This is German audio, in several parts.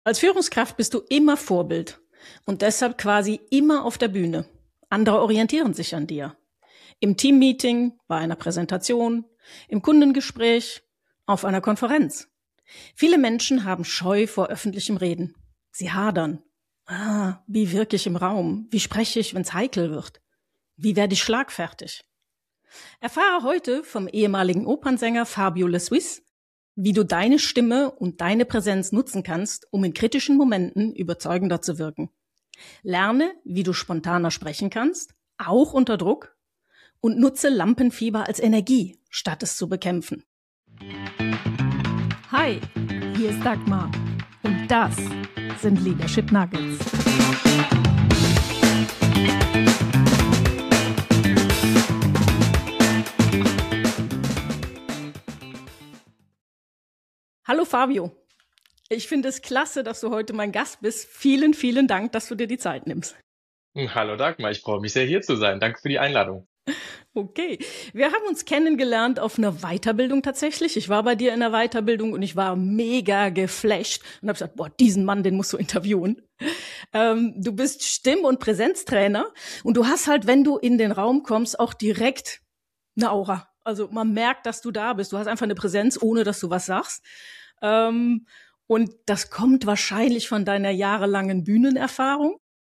Als Führungskraft bist du immer Vorbild und deshalb quasi immer auf der Bühne. Andere orientieren sich an dir. Im Teammeeting, bei einer Präsentation, im Kundengespräch, auf einer Konferenz. Viele Menschen haben Scheu vor öffentlichem Reden. Sie hadern. Wie wirke ich im Raum? Wie spreche ich, wenn es heikel wird? Wie werde ich schlagfertig? Erfahre heute vom ehemaligen Opernsänger Fabio Le Suisse, wie du deine Stimme und deine Präsenz nutzen kannst, um in kritischen Momenten überzeugender zu wirken. Lerne, wie du spontaner sprechen kannst, auch unter Druck, und nutze Lampenfieber als Energie, statt es zu bekämpfen. Hi, hier ist Dagmar und das sind Leadership Nuggets. Hallo Fabio, ich finde es klasse, dass du heute mein Gast bist. Vielen, vielen Dank, dass du dir die Zeit nimmst. Hallo Dagmar, ich freue mich sehr, hier zu sein. Danke für die Einladung. Okay, wir haben uns kennengelernt auf einer Weiterbildung tatsächlich. Ich war bei dir in der Weiterbildung und ich war mega geflasht und habe gesagt, diesen Mann, den musst du interviewen. Du bist Stimm- und Präsenztrainer und du hast halt, wenn du in den Raum kommst, auch direkt eine Aura. Also man merkt, dass du da bist. Du hast einfach eine Präsenz, ohne dass du was sagst. Und das kommt wahrscheinlich von deiner jahrelangen Bühnenerfahrung.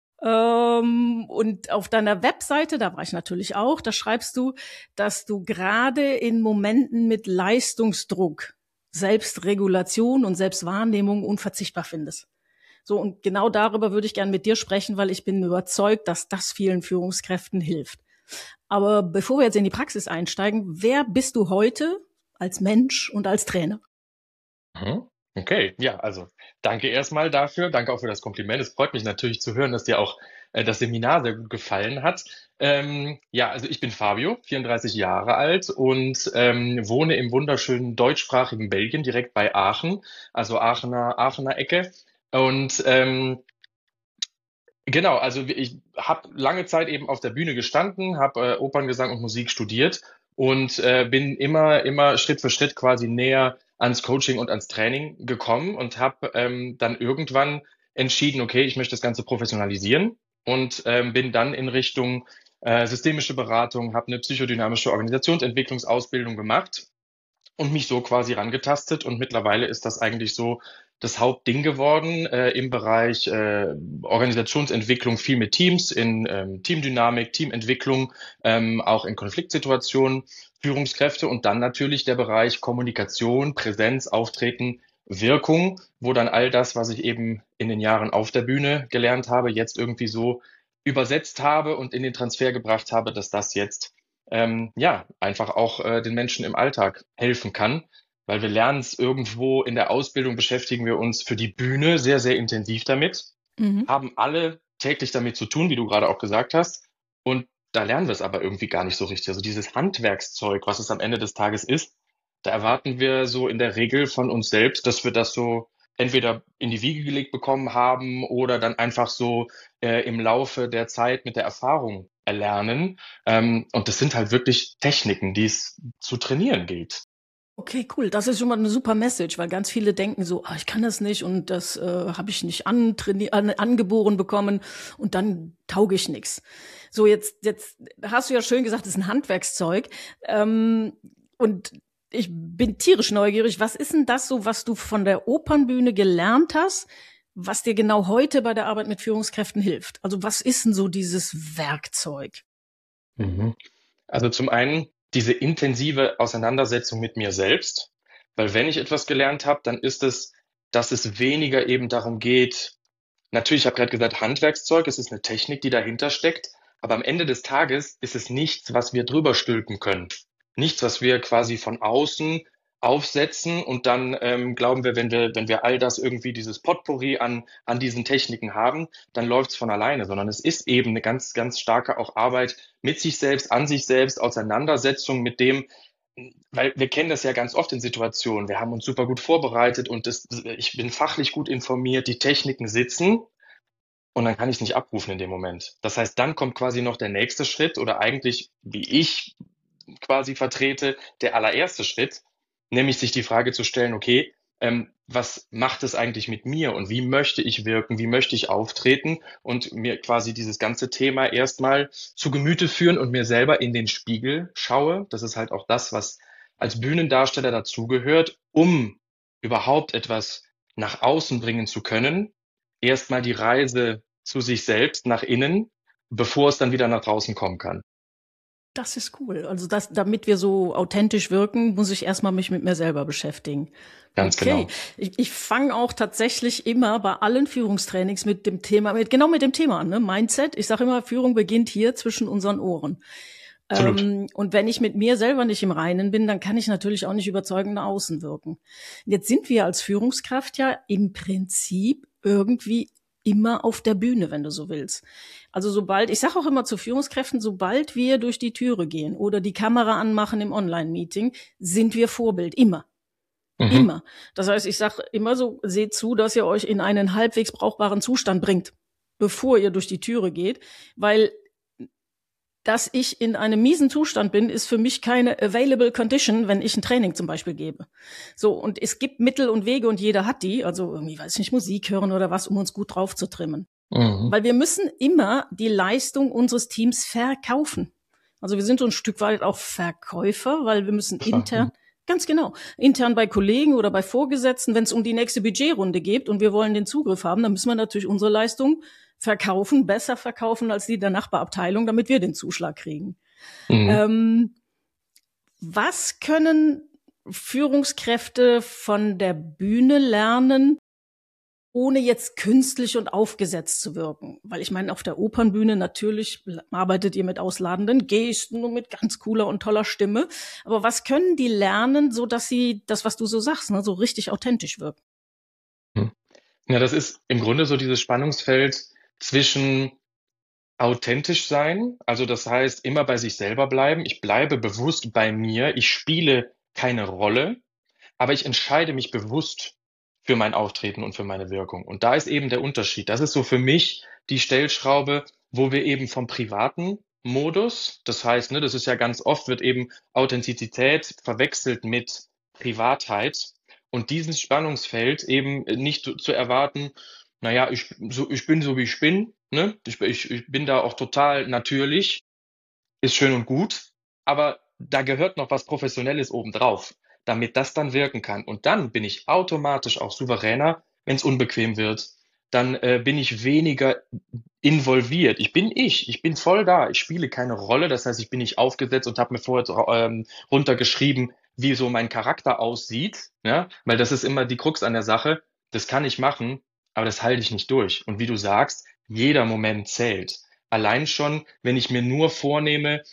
Und auf deiner Webseite, da war ich natürlich auch, da schreibst du, dass du gerade in Momenten mit Leistungsdruck Selbstregulation und Selbstwahrnehmung unverzichtbar findest. So, und genau darüber würde ich gerne mit dir sprechen, weil ich bin überzeugt, dass das vielen Führungskräften hilft. Aber bevor wir jetzt in die Praxis einsteigen, wer bist du heute als Mensch und als Trainer? Okay, ja, also danke erstmal dafür. Danke auch für das Kompliment. Es freut mich natürlich zu hören, dass dir auch das Seminar sehr gut gefallen hat. Ja, also ich bin Fabio, 34 Jahre alt und wohne im wunderschönen deutschsprachigen Belgien, direkt bei Aachen, also Aachener Ecke. Und genau, also ich habe lange Zeit eben auf der Bühne gestanden, habe Operngesang und Musik studiert und bin immer Schritt für Schritt quasi näher ans Coaching und ans Training gekommen und habe dann irgendwann entschieden, okay, ich möchte das Ganze professionalisieren und bin dann in Richtung systemische Beratung, habe eine psychodynamische Organisationsentwicklungsausbildung gemacht und mich so quasi rangetastet. Und mittlerweile ist das eigentlich so das Hauptding geworden im Bereich Organisationsentwicklung, viel mit Teams, in Teamdynamik, Teamentwicklung, auch in Konfliktsituationen, Führungskräfte und dann natürlich der Bereich Kommunikation, Präsenz, Auftreten, Wirkung, wo dann all das, was ich eben in den Jahren auf der Bühne gelernt habe, jetzt irgendwie so übersetzt habe und in den Transfer gebracht habe, dass das jetzt ja, einfach auch den Menschen im Alltag helfen kann, weil wir lernen es irgendwo in der Ausbildung, beschäftigen wir uns für die Bühne sehr, sehr intensiv damit, haben alle täglich damit zu tun, wie du gerade auch gesagt hast, und da lernen wir es aber irgendwie gar nicht so richtig. Also dieses Handwerkszeug, was es am Ende des Tages ist, da erwarten wir so in der Regel von uns selbst, dass wir das so entweder in die Wiege gelegt bekommen haben oder dann einfach so im Laufe der Zeit mit der Erfahrung erlernen. Und das sind halt wirklich Techniken, die es zu trainieren gilt. Okay, cool. Das ist schon mal eine super Message, weil ganz viele denken so, ich kann das nicht und das habe ich nicht angeboren bekommen und dann tauge ich nichts. So, jetzt hast du ja schön gesagt, das ist ein Handwerkszeug. Und ich bin tierisch neugierig. Was ist denn das so, was du von der Opernbühne gelernt hast, was dir genau heute bei der Arbeit mit Führungskräften hilft? Also was ist denn so dieses Werkzeug? Mhm. Also zum einen diese intensive Auseinandersetzung mit mir selbst, weil wenn ich etwas gelernt habe, dann ist es, dass es weniger eben darum geht, natürlich, ich habe gerade gesagt, Handwerkszeug, es ist eine Technik, die dahinter steckt, aber am Ende des Tages ist es nichts, was wir drüber stülpen können. Nichts, was wir quasi von außen aufsetzen und dann glauben wir, wenn wir all das irgendwie, dieses Potpourri an diesen Techniken haben, dann läuft's von alleine, sondern es ist eben eine ganz, ganz starke auch Arbeit mit sich selbst, an sich selbst, Auseinandersetzung mit dem, weil wir kennen das ja ganz oft in Situationen. Wir haben uns super gut vorbereitet und ich bin fachlich gut informiert, die Techniken sitzen und dann kann ich es nicht abrufen in dem Moment. Das heißt, dann kommt quasi noch der nächste Schritt oder eigentlich, wie ich quasi vertrete, der allererste Schritt, nämlich sich die Frage zu stellen, okay, was macht es eigentlich mit mir und wie möchte ich wirken, wie möchte ich auftreten und mir quasi dieses ganze Thema erstmal zu Gemüte führen und mir selber in den Spiegel schaue. Das ist halt auch das, was als Bühnendarsteller dazugehört, um überhaupt etwas nach außen bringen zu können. Erstmal die Reise zu sich selbst nach innen, bevor es dann wieder nach draußen kommen kann. Das ist cool. Also damit wir so authentisch wirken, muss ich erstmal mich mit mir selber beschäftigen. Ganz Okay. genau. Ich fange auch tatsächlich immer bei allen Führungstrainings mit dem Thema, genau mit dem Thema an, ne? Mindset. Ich sage immer, Führung beginnt hier zwischen unseren Ohren. Absolut. Und wenn ich mit mir selber nicht im Reinen bin, dann kann ich natürlich auch nicht überzeugend nach außen wirken. Jetzt sind wir als Führungskraft ja im Prinzip irgendwie immer auf der Bühne, wenn du so willst. Also ich sage auch immer zu Führungskräften, sobald wir durch die Türe gehen oder die Kamera anmachen im Online-Meeting, sind wir Vorbild, immer. Mhm. Immer. Das heißt, ich sage immer so, seht zu, dass ihr euch in einen halbwegs brauchbaren Zustand bringt, bevor ihr durch die Türe geht, weil dass ich in einem miesen Zustand bin, ist für mich keine available condition, wenn ich ein Training zum Beispiel gebe. So, und es gibt Mittel und Wege und jeder hat die, also irgendwie, weiß ich nicht, Musik hören oder was, um uns gut drauf zu trimmen. Mhm. Weil wir müssen immer die Leistung unseres Teams verkaufen. Also wir sind so ein Stück weit auch Verkäufer, weil wir müssen intern, ganz genau, intern bei Kollegen oder bei Vorgesetzten, wenn es um die nächste Budgetrunde geht und wir wollen den Zugriff haben, dann müssen wir natürlich unsere Leistung verkaufen, besser verkaufen als die der Nachbarabteilung, damit wir den Zuschlag kriegen. Mhm. Was können Führungskräfte von der Bühne lernen, ohne jetzt künstlich und aufgesetzt zu wirken? Weil ich meine, auf der Opernbühne natürlich arbeitet ihr mit ausladenden Gesten und mit ganz cooler und toller Stimme. Aber was können die lernen, so dass sie das, was du so sagst, ne, so richtig authentisch wirken? Mhm. Ja, das ist im Grunde so dieses Spannungsfeld zwischen authentisch sein, also das heißt immer bei sich selber bleiben. Ich bleibe bewusst bei mir. Ich spiele keine Rolle, aber ich entscheide mich bewusst für mein Auftreten und für meine Wirkung. Und da ist eben der Unterschied. Das ist so für mich die Stellschraube, wo wir eben vom privaten Modus, das heißt, ne, das ist ja ganz oft, wird eben Authentizität verwechselt mit Privatheit und dieses Spannungsfeld eben nicht zu erwarten, naja, ich bin so wie ich bin, ne? Ich bin da auch total natürlich, ist schön und gut, aber da gehört noch was Professionelles obendrauf, damit das dann wirken kann. Und dann bin ich automatisch auch souveräner, wenn es unbequem wird. Dann bin ich weniger involviert. Ich bin voll da. Ich spiele keine Rolle. Das heißt, ich bin nicht aufgesetzt und habe mir vorher runtergeschrieben, wie so mein Charakter aussieht. Ja? Weil das ist immer die Krux an der Sache. Das kann ich machen, aber das halte ich nicht durch. Und wie du sagst, jeder Moment zählt. Allein schon, wenn ich mir nur vornehme,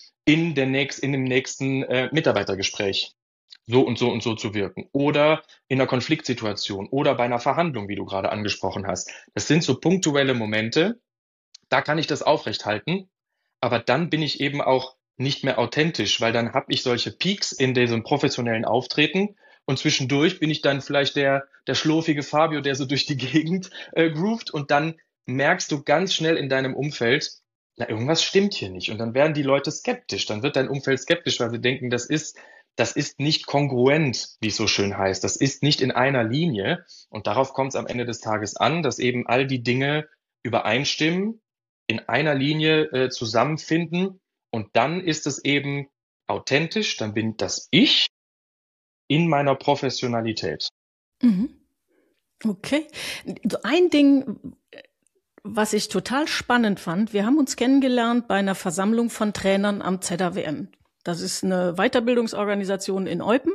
in dem nächsten Mitarbeitergespräch so und so und so zu wirken. Oder in einer Konfliktsituation oder bei einer Verhandlung, wie du gerade angesprochen hast. Das sind so punktuelle Momente, da kann ich das aufrechthalten, aber dann bin ich eben auch nicht mehr authentisch, weil dann habe ich solche Peaks in diesem professionellen Auftreten und zwischendurch bin ich dann vielleicht der schlurfige Fabio, der so durch die Gegend groovt und dann merkst du ganz schnell in deinem Umfeld, na, irgendwas stimmt hier nicht. Und dann werden die Leute skeptisch. Dann wird dein Umfeld skeptisch, weil sie denken, das ist nicht kongruent, wie es so schön heißt. Das ist nicht in einer Linie. Und darauf kommt es am Ende des Tages an, dass eben all die Dinge übereinstimmen, in einer Linie zusammenfinden. Und dann ist es eben authentisch. Dann bin das ich in meiner Professionalität. Mhm. Okay. So ein Ding, was ich total spannend fand, wir haben uns kennengelernt bei einer Versammlung von Trainern am ZAWM. Das ist eine Weiterbildungsorganisation in Eupen.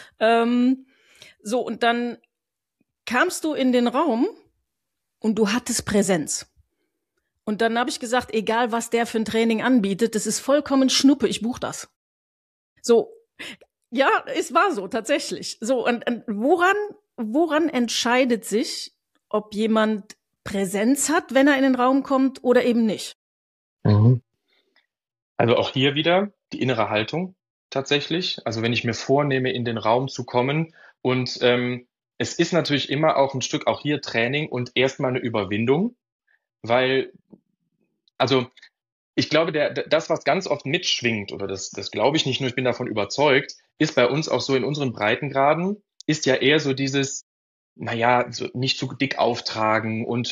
So, und dann kamst du in den Raum und du hattest Präsenz. Und dann habe ich gesagt, egal was der für ein Training anbietet, das ist vollkommen Schnuppe, ich buche das. So, ja, es war so, tatsächlich. So, und woran entscheidet sich, ob jemand Präsenz hat, wenn er in den Raum kommt oder eben nicht? Mhm. Also auch hier wieder die innere Haltung tatsächlich. Also wenn ich mir vornehme, in den Raum zu kommen und es ist natürlich immer auch ein Stück auch hier Training und erstmal eine Überwindung, weil also ich glaube, das, was ganz oft mitschwingt, oder das glaube ich nicht nur, ich bin davon überzeugt, ist bei uns auch so in unseren Breitengraden, ist ja eher so dieses, naja, so nicht zu dick auftragen und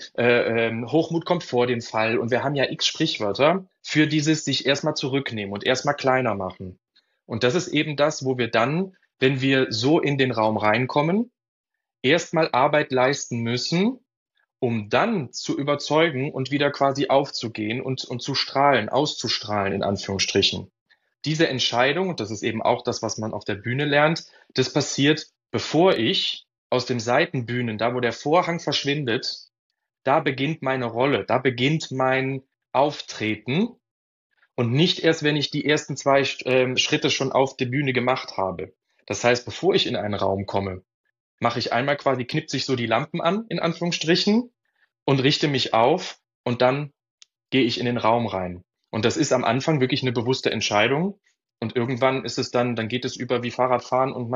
Hochmut kommt vor dem Fall. Und wir haben ja x Sprichwörter für dieses sich erstmal zurücknehmen und erstmal kleiner machen. Und das ist eben das, wo wir dann, wenn wir so in den Raum reinkommen, erstmal Arbeit leisten müssen, um dann zu überzeugen und wieder quasi aufzugehen und zu strahlen, auszustrahlen, in Anführungsstrichen. Diese Entscheidung, und das ist eben auch das, was man auf der Bühne lernt, das passiert, bevor ich aus den Seitenbühnen, da wo der Vorhang verschwindet, da beginnt meine Rolle, da beginnt mein Auftreten und nicht erst, wenn ich die ersten zwei Schritte schon auf der Bühne gemacht habe. Das heißt, bevor ich in einen Raum komme, mache ich einmal quasi, knipse ich so die Lampen an, in Anführungsstrichen, und richte mich auf und dann gehe ich in den Raum rein. Und das ist am Anfang wirklich eine bewusste Entscheidung. Und irgendwann ist es dann geht es über wie Fahrradfahren und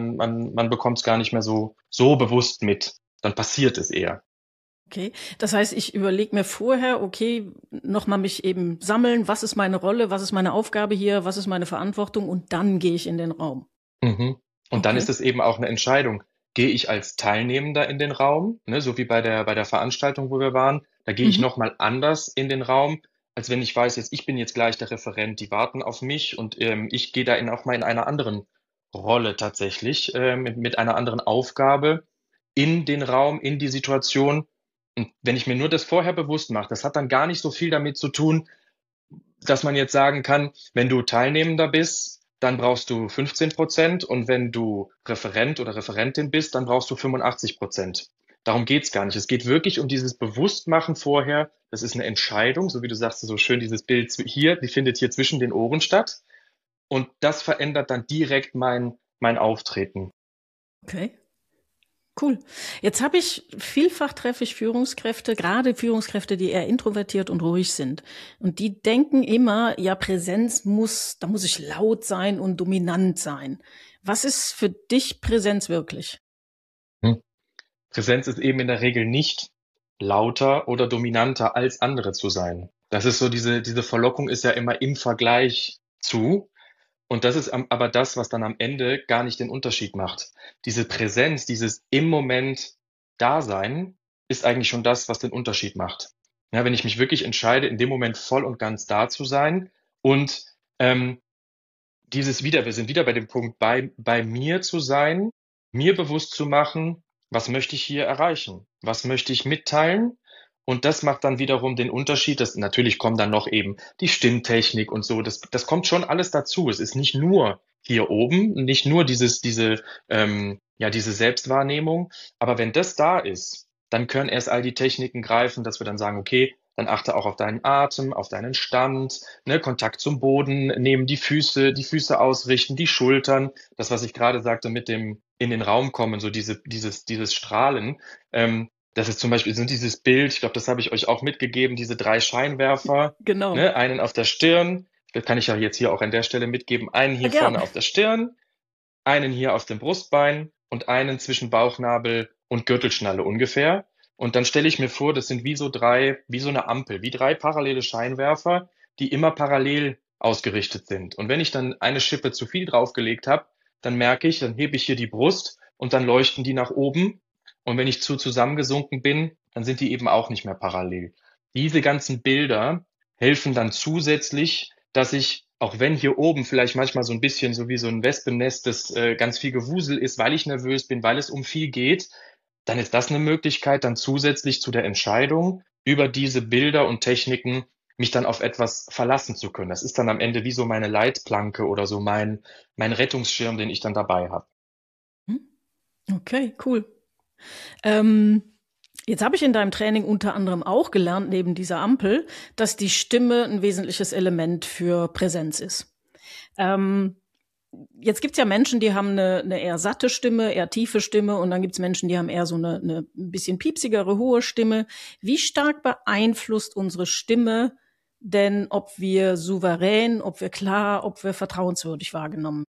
man bekommt es gar nicht mehr so bewusst mit. Dann passiert es eher. Okay, das heißt, ich überlege mir vorher, okay, nochmal mich eben sammeln, was ist meine Rolle, was ist meine Aufgabe hier, was ist meine Verantwortung und dann gehe ich in den Raum. Mhm. Und dann ist Okay. es eben auch eine Entscheidung. Gehe ich als Teilnehmender in den Raum, ne, so wie bei der Veranstaltung, wo wir waren, da gehe ich Mhm. nochmal anders in den Raum, als wenn ich weiß, ich bin jetzt gleich der Referent, die warten auf mich und ich gehe da auch mal in einer anderen Rolle tatsächlich, mit einer anderen Aufgabe in den Raum, in die Situation. Und wenn ich mir nur das vorher bewusst mache, das hat dann gar nicht so viel damit zu tun, dass man jetzt sagen kann, wenn du Teilnehmender bist, dann brauchst du 15% und wenn du Referent oder Referentin bist, dann brauchst du 85%. Darum geht's gar nicht. Es geht wirklich um dieses Bewusstmachen vorher. Das ist eine Entscheidung, so wie du sagst, so schön dieses Bild hier, die findet hier zwischen den Ohren statt. Und das verändert dann direkt mein Auftreten. Okay. Cool. Jetzt habe ich vielfach treffe ich Führungskräfte, gerade Führungskräfte, die eher introvertiert und ruhig sind. Und die denken immer, ja, da muss ich laut sein und dominant sein. Was ist für dich Präsenz wirklich? Hm. Präsenz ist eben in der Regel nicht lauter oder dominanter als andere zu sein. Das ist so diese Verlockung ist ja immer im Vergleich zu. Und das ist aber das, was dann am Ende gar nicht den Unterschied macht. Diese Präsenz, dieses im Moment Dasein, ist eigentlich schon das, was den Unterschied macht. Ja, wenn ich mich wirklich entscheide, in dem Moment voll und ganz da zu sein und ähm, wir sind wieder bei dem Punkt, bei mir zu sein, mir bewusst zu machen, was möchte ich hier erreichen? Was möchte ich mitteilen? Und das macht dann wiederum den Unterschied. Das, natürlich kommen dann noch eben die Stimmtechnik und so. Das kommt schon alles dazu. Es ist nicht nur hier oben, nicht nur diese Selbstwahrnehmung. Aber wenn das da ist, dann können erst all die Techniken greifen, dass wir dann sagen, okay, dann achte auch auf deinen Atem, auf deinen Stand, ne, Kontakt zum Boden, nehmen die Füße ausrichten, die Schultern, das, was ich gerade sagte, mit dem in den Raum kommen, so dieses Strahlen. Das ist zum Beispiel, sind dieses Bild, ich glaube, das habe ich euch auch mitgegeben, diese drei Scheinwerfer, Genau. ne, einen auf der Stirn, das kann ich ja jetzt hier auch an der Stelle mitgeben, einen Ja, hier vorne gerne. auf der Stirn, einen hier auf dem Brustbein und einen zwischen Bauchnabel und Gürtelschnalle ungefähr. Und dann stelle ich mir vor, das sind wie so eine Ampel, wie drei parallele Scheinwerfer, die immer parallel ausgerichtet sind. Und wenn ich dann eine Schippe zu viel draufgelegt habe, dann merke ich, dann hebe ich hier die Brust und dann leuchten die nach oben. Und wenn ich zu zusammengesunken bin, dann sind die eben auch nicht mehr parallel. Diese ganzen Bilder helfen dann zusätzlich, dass ich, auch wenn hier oben vielleicht manchmal so ein bisschen so wie so ein Wespennest, das ganz viel Gewusel ist, weil ich nervös bin, weil es um viel geht, dann ist das eine Möglichkeit, dann zusätzlich zu der Entscheidung über diese Bilder und Techniken mich dann auf etwas verlassen zu können. Das ist dann am Ende wie so meine Leitplanke oder so mein Rettungsschirm, den ich dann dabei habe. Hm? Okay, cool. Ähm, Jetzt habe ich in deinem Training unter anderem auch gelernt, neben dieser Ampel, dass die Stimme ein wesentliches Element für Präsenz ist. Ähm, Jetzt gibt's ja Menschen, die haben eine eher satte Stimme, eher tiefe Stimme und dann gibt's Menschen, die haben eher so eine ein bisschen piepsigere, hohe Stimme. Wie stark beeinflusst unsere Stimme denn, ob wir souverän, ob wir klar, ob wir vertrauenswürdig wahrgenommen?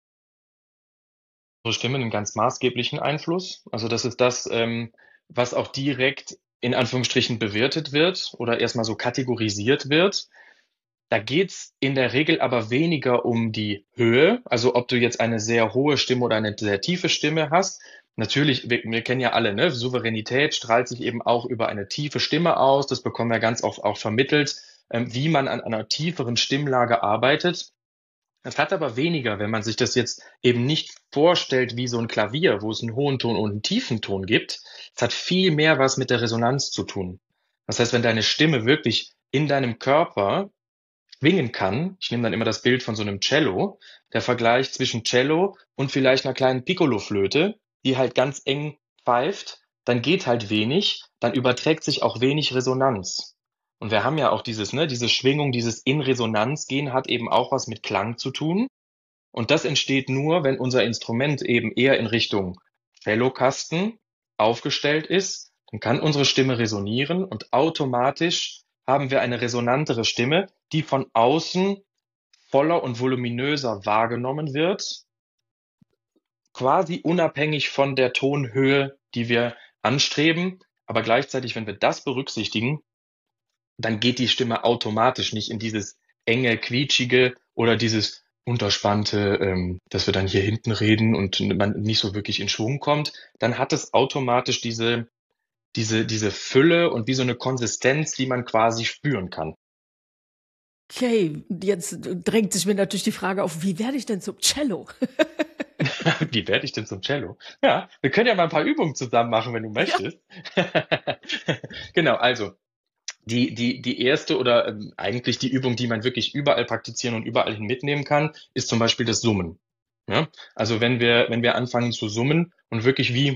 Unsere Stimme einen ganz maßgeblichen Einfluss. Also das ist das, was auch direkt in Anführungsstrichen bewertet wird oder erstmal so kategorisiert wird. Da geht's in der Regel aber weniger um die Höhe, also ob du jetzt eine sehr hohe Stimme oder eine sehr tiefe Stimme hast. natürlich, wir kennen ja alle, ne? Souveränität strahlt sich eben auch über eine tiefe Stimme aus. Das bekommen wir ganz oft auch vermittelt, wie man an einer tieferen Stimmlage arbeitet. Es hat aber weniger, wenn man sich das jetzt eben nicht vorstellt wie so ein Klavier, wo es einen hohen Ton und einen tiefen Ton gibt. Es hat viel mehr was mit der Resonanz zu tun. Das heißt, wenn deine Stimme wirklich in deinem Körper schwingen kann, ich nehme dann immer das Bild von so einem Cello, der Vergleich zwischen Cello und vielleicht einer kleinen Piccolo-Flöte, die halt ganz eng pfeift, dann geht halt wenig, dann überträgt sich auch wenig Resonanz. Und wir haben ja auch dieses, ne, diese Schwingung, dieses in Resonanz gehen hat eben auch was mit Klang zu tun. Und das entsteht nur, wenn unser Instrument eben eher in Richtung Cellokasten aufgestellt ist, dann kann unsere Stimme resonieren und automatisch haben wir eine resonantere Stimme, die von außen voller und voluminöser wahrgenommen wird, quasi unabhängig von der Tonhöhe, die wir anstreben. Aber gleichzeitig, wenn wir das berücksichtigen, dann geht die Stimme automatisch nicht in dieses enge, quietschige oder dieses unterspannte, dass wir dann hier hinten reden und man nicht so wirklich in Schwung kommt. Dann hat es automatisch diese Fülle und wie so eine Konsistenz, die man quasi spüren kann. Okay, jetzt drängt sich mir natürlich die Frage auf, wie werde ich denn zum Cello? Wie werde ich denn zum Cello? Ja, wir können ja mal ein paar Übungen zusammen machen, wenn du Ja. möchtest. Genau, also die erste oder eigentlich die Übung, die man wirklich überall praktizieren und überall hin mitnehmen kann, ist zum Beispiel das Summen. Ja? Also wenn wir anfangen zu summen und wirklich wie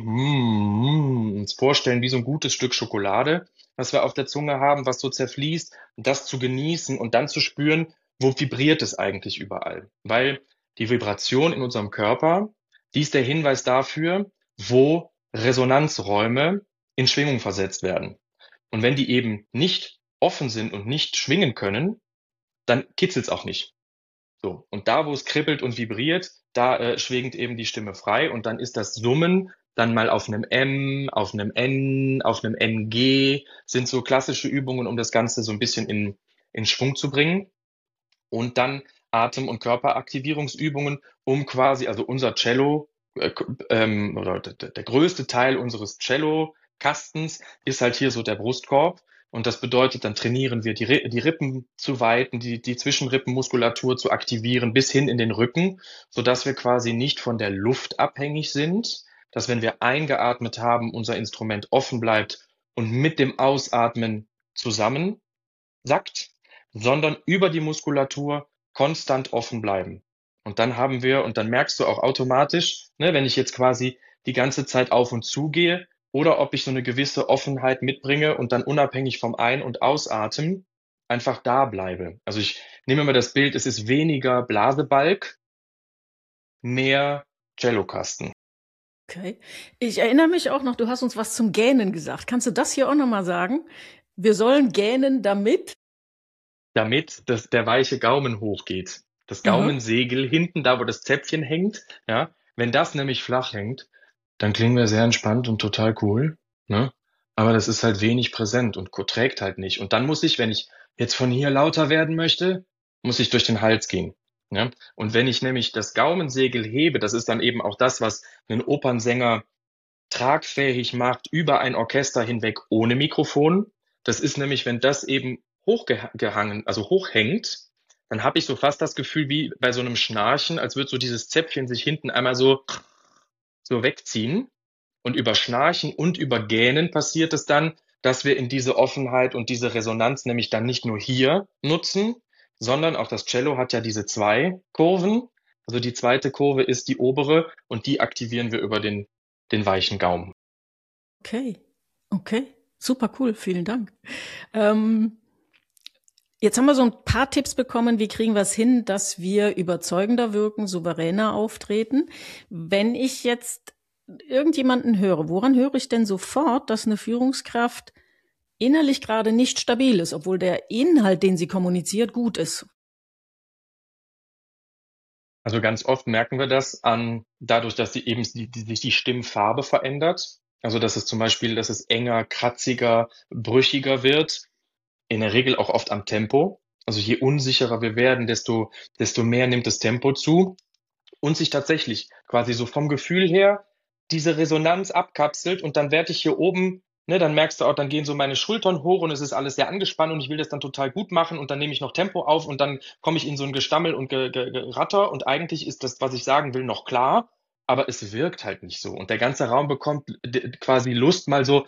uns vorstellen, wie so ein gutes Stück Schokolade, was wir auf der Zunge haben, was so zerfließt, das zu genießen und dann zu spüren, wo vibriert es eigentlich überall. Weil die Vibration in unserem Körper, die ist der Hinweis dafür, wo Resonanzräume in Schwingung versetzt werden. Und wenn die eben nicht offen sind und nicht schwingen können, dann kitzelt's auch nicht. So. Und da, wo es kribbelt und vibriert, da schwingt eben die Stimme frei und dann ist das Summen dann mal auf einem M, auf einem N, auf einem NG, sind so klassische Übungen, um das Ganze so ein bisschen in Schwung zu bringen. Und dann Atem- und Körperaktivierungsübungen, um quasi, also unser Cello oder der größte Teil unseres Cello-Kastens ist halt hier so der Brustkorb. Und das bedeutet, dann trainieren wir die Rippen zu weiten, die Zwischenrippenmuskulatur zu aktivieren bis hin in den Rücken, sodass wir quasi nicht von der Luft abhängig sind, dass wenn wir eingeatmet haben, unser Instrument offen bleibt und mit dem Ausatmen zusammen sackt, sondern über die Muskulatur konstant offen bleiben. Und dann merkst du auch automatisch, ne, wenn ich jetzt quasi die ganze Zeit auf und zu gehe oder ob ich so eine gewisse Offenheit mitbringe und dann unabhängig vom Ein- und Ausatmen einfach da bleibe. Also ich nehme mal das Bild, es ist weniger Blasebalg, mehr Cellokasten. Okay. Ich erinnere mich auch noch, du hast uns was zum Gähnen gesagt. Kannst du das hier auch noch mal sagen? Wir sollen gähnen, damit. Damit der weiche Gaumen hochgeht. Das Aha. Gaumensegel hinten, da wo das Zäpfchen hängt, ja, wenn das nämlich flach hängt, dann klingen wir sehr entspannt und total cool, ne? Aber das ist halt wenig präsent und trägt halt nicht. Und dann muss ich, wenn ich jetzt von hier lauter werden möchte, muss ich durch den Hals gehen. Ja? Und wenn ich nämlich das Gaumensegel hebe, das ist dann eben auch das, was einen Opernsänger tragfähig macht über ein Orchester hinweg ohne Mikrofon. Das ist nämlich, wenn das eben hochgehangen, also hochhängt, dann habe ich so fast das Gefühl wie bei so einem Schnarchen, als würde so dieses Zäpfchen sich hinten einmal so wegziehen. Und über Schnarchen und über Gähnen passiert es dann, dass wir in diese Offenheit und diese Resonanz nämlich dann nicht nur hier nutzen, sondern auch das Cello hat ja diese zwei Kurven. Also die zweite Kurve ist die obere und die aktivieren wir über den weichen Gaumen. Okay. Okay. Super cool. Vielen Dank. Ähm, Jetzt haben wir so ein paar Tipps bekommen, wie kriegen wir es hin, dass wir überzeugender wirken, souveräner auftreten. Wenn ich jetzt irgendjemanden höre, woran höre ich denn sofort, dass eine Führungskraft innerlich gerade nicht stabil ist, obwohl der Inhalt, den sie kommuniziert, gut ist? Also ganz oft merken wir das dadurch, dass sich die Stimmfarbe verändert. Also dass es zum Beispiel, dass es enger, kratziger, brüchiger wird. In der Regel auch oft am Tempo. Also je unsicherer wir werden, desto mehr nimmt das Tempo zu und sich tatsächlich quasi so vom Gefühl her diese Resonanz abkapselt und dann werde ich hier oben, ne, dann merkst du auch, dann gehen so meine Schultern hoch und es ist alles sehr angespannt und ich will das dann total gut machen und dann nehme ich noch Tempo auf und dann komme ich in so ein Gestammel und Geratter und eigentlich ist das, was ich sagen will, noch klar, aber es wirkt halt nicht so und der ganze Raum bekommt quasi Lust, mal so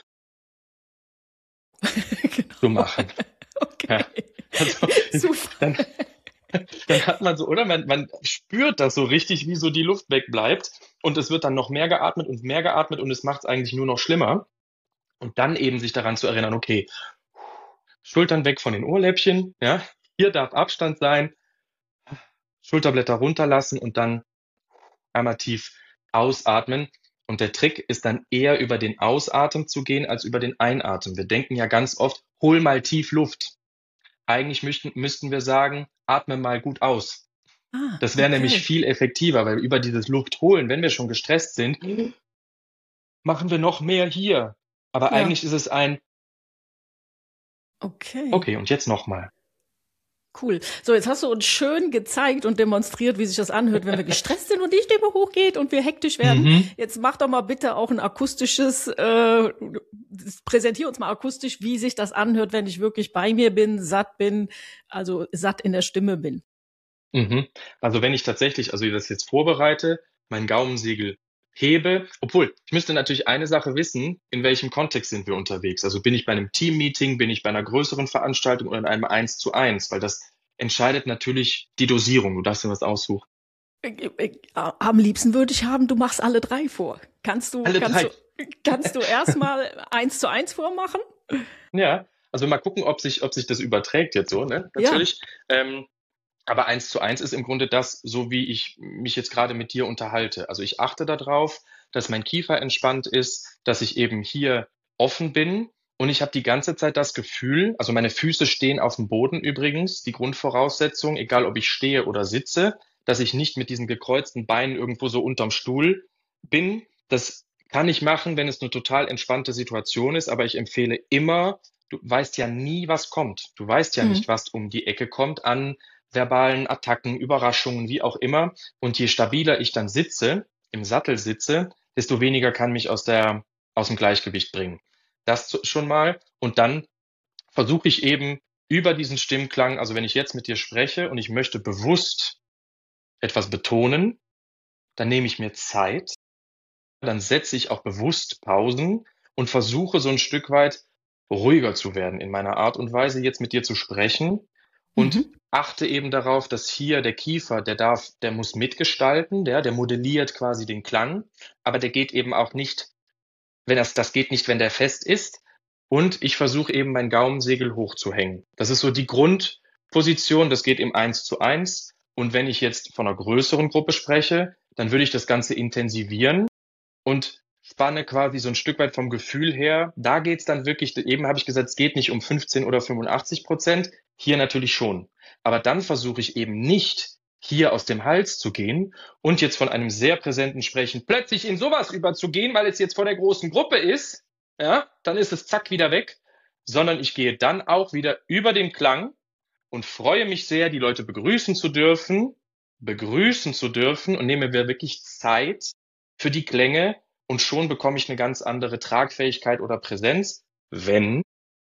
zu Genau. machen. Ja, Okay. also Super. dann, dann hat man so, oder man spürt das so richtig, wie so die Luft wegbleibt und es wird dann noch mehr geatmet und es macht es eigentlich nur noch schlimmer. Und dann eben sich daran zu erinnern, okay, Schultern weg von den Ohrläppchen, ja, hier darf Abstand sein, Schulterblätter runterlassen und dann einmal tief ausatmen. Und der Trick ist dann eher über den Ausatmen zu gehen als über den Einatmen. Wir denken ja ganz oft, hol mal tief Luft. Eigentlich müssten wir sagen, atme mal gut aus. Ah, Das wäre nämlich okay. viel effektiver, weil über dieses Luftholen, wenn wir schon gestresst sind, machen wir noch mehr hier. Aber Ja, eigentlich ist es ein, okay. okay, und jetzt nochmal. Cool. So, jetzt hast du uns schön gezeigt und demonstriert, wie sich das anhört, wenn wir gestresst sind und die Stimme hochgeht und wir hektisch werden. Mhm. Jetzt mach doch mal bitte auch ein akustisches, präsentier uns mal akustisch, wie sich das anhört, wenn ich wirklich bei mir bin, also satt in der Stimme bin. Mhm. Also wenn ich tatsächlich, also das jetzt vorbereite, mein Gaumensegel hebe, obwohl ich müsste natürlich eine Sache wissen, in welchem Kontext sind wir unterwegs? Also bin ich bei einem Teammeeting, bin ich bei einer größeren Veranstaltung oder in einem 1:1, weil das entscheidet natürlich die Dosierung. Du darfst dir was aussuchen. Am liebsten würde ich haben, du machst alle drei vor. Kannst du, Alle kannst du, drei. kannst du erstmal 1:1 vormachen? Ja, also mal gucken, ob sich das überträgt jetzt so, ne? Ja. Natürlich. Aber 1:1 ist im Grunde das, so wie ich mich jetzt gerade mit dir unterhalte. Also ich achte darauf, dass mein Kiefer entspannt ist, dass ich eben hier offen bin und ich habe die ganze Zeit das Gefühl, also meine Füße stehen auf dem Boden übrigens, die Grundvoraussetzung, egal ob ich stehe oder sitze, dass ich nicht mit diesen gekreuzten Beinen irgendwo so unterm Stuhl bin. Das kann ich machen, wenn es eine total entspannte Situation ist, aber ich empfehle immer, du weißt ja nie, was kommt. Du weißt ja nicht, Mhm. was um die Ecke kommt an verbalen Attacken, Überraschungen, wie auch immer. Und je stabiler ich dann sitze, im Sattel sitze, desto weniger kann mich aus dem Gleichgewicht bringen. Das schon mal. Und dann versuche ich eben über diesen Stimmklang, also wenn ich jetzt mit dir spreche und ich möchte bewusst etwas betonen, dann nehme ich mir Zeit, dann setze ich auch bewusst Pausen und versuche so ein Stück weit ruhiger zu werden in meiner Art und Weise, jetzt mit dir zu sprechen und Mhm. achte eben darauf, dass hier der Kiefer, der muss mitgestalten, der modelliert quasi den Klang, aber der geht eben auch nicht, das geht nicht, wenn der fest ist. Und ich versuche eben mein Gaumensegel hochzuhängen. Das ist so die Grundposition, das geht im 1:1. Und wenn ich jetzt von einer größeren Gruppe spreche, dann würde ich das Ganze intensivieren und spanne quasi so ein Stück weit vom Gefühl her. Da geht's dann wirklich, eben habe ich gesagt, es geht nicht um 15 oder 85%, hier natürlich schon. Aber dann versuche ich eben nicht, hier aus dem Hals zu gehen und jetzt von einem sehr präsenten Sprechen plötzlich in sowas überzugehen, weil es jetzt vor der großen Gruppe ist, ja, dann ist es zack wieder weg, sondern ich gehe dann auch wieder über den Klang und freue mich sehr, die Leute begrüßen zu dürfen und nehme mir wirklich Zeit für die Klänge und schon bekomme ich eine ganz andere Tragfähigkeit oder Präsenz, wenn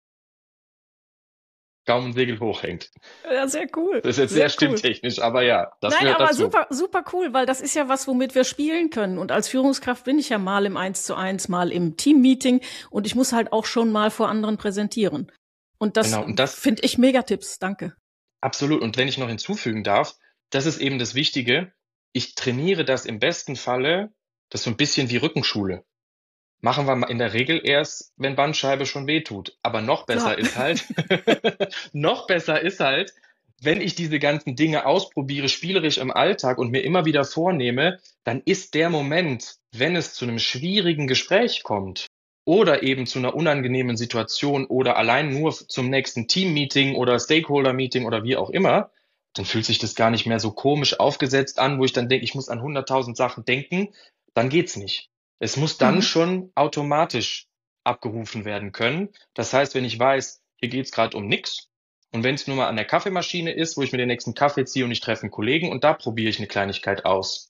Gaumensegel hochhängt. Ja, sehr cool. Das ist jetzt sehr Sehr cool. stimmtechnisch, aber ja, das Nein, gehört aber dazu. super, super cool, weil das ist ja was, womit wir spielen können. Und als Führungskraft bin ich ja mal im 1:1, mal im Teammeeting und ich muss halt auch schon mal vor anderen präsentieren. Und das Genau, und das finde ich Megatipps. Danke. absolut. Und wenn ich noch hinzufügen darf, das ist eben das Wichtige. Ich trainiere das im besten Falle, das ist so ein bisschen wie Rückenschule. Machen wir in der Regel erst, wenn Bandscheibe schon wehtut. Aber noch Klar. besser ist halt, noch besser ist halt, wenn ich diese ganzen Dinge ausprobiere, spielerisch im Alltag und mir immer wieder vornehme, dann ist der Moment, wenn es zu einem schwierigen Gespräch kommt oder eben zu einer unangenehmen Situation oder allein nur zum nächsten Team-Meeting oder Stakeholder-Meeting oder wie auch immer, dann fühlt sich das gar nicht mehr so komisch aufgesetzt an, wo ich dann denke, ich muss an 100.000 Sachen denken, dann geht's nicht. Es muss dann Mhm. schon automatisch abgerufen werden können. Das heißt, wenn ich weiß, hier geht's gerade um nix und wenn es nur mal an der Kaffeemaschine ist, wo ich mir den nächsten Kaffee ziehe und ich treffe einen Kollegen und da probiere ich eine Kleinigkeit aus,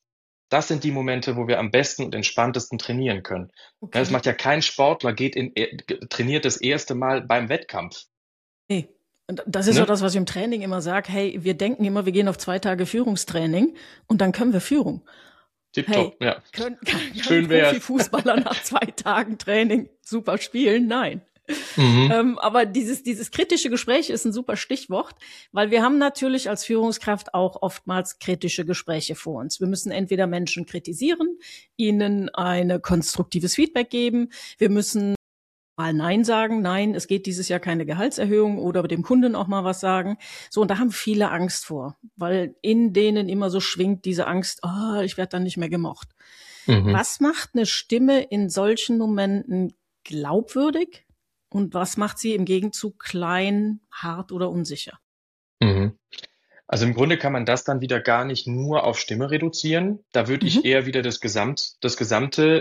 Das sind die Momente, wo wir am besten und entspanntesten trainieren können. Ja, das Okay. macht ja kein Sportler, trainiert das erste Mal beim Wettkampf. Ne. Und das ist so Ne? das, was ich im Training immer sage: „Hey, wir denken immer, wir gehen auf 2 Tage Führungstraining und dann können wir Führung." Hey, Tipptopp, ja. können Schön wär's. Profifußballer nach 2 Tagen Training super spielen? Nein. Mhm. Aber dieses kritische Gespräch ist ein super Stichwort, weil wir haben natürlich als Führungskraft auch oftmals kritische Gespräche vor uns. Wir müssen entweder Menschen kritisieren, ihnen ein konstruktives Feedback geben. Wir müssen mal Nein sagen. Nein, es geht dieses Jahr keine Gehaltserhöhung oder dem Kunden auch mal was sagen. So, und da haben viele Angst vor, weil in denen immer so schwingt diese Angst, ich werde dann nicht mehr gemocht. Mhm. Was macht eine Stimme in solchen Momenten glaubwürdig und was macht sie im Gegenzug klein, hart oder unsicher? Mhm. Also im Grunde kann man das dann wieder gar nicht nur auf Stimme reduzieren. Da würde ich Mhm. eher wieder das gesamte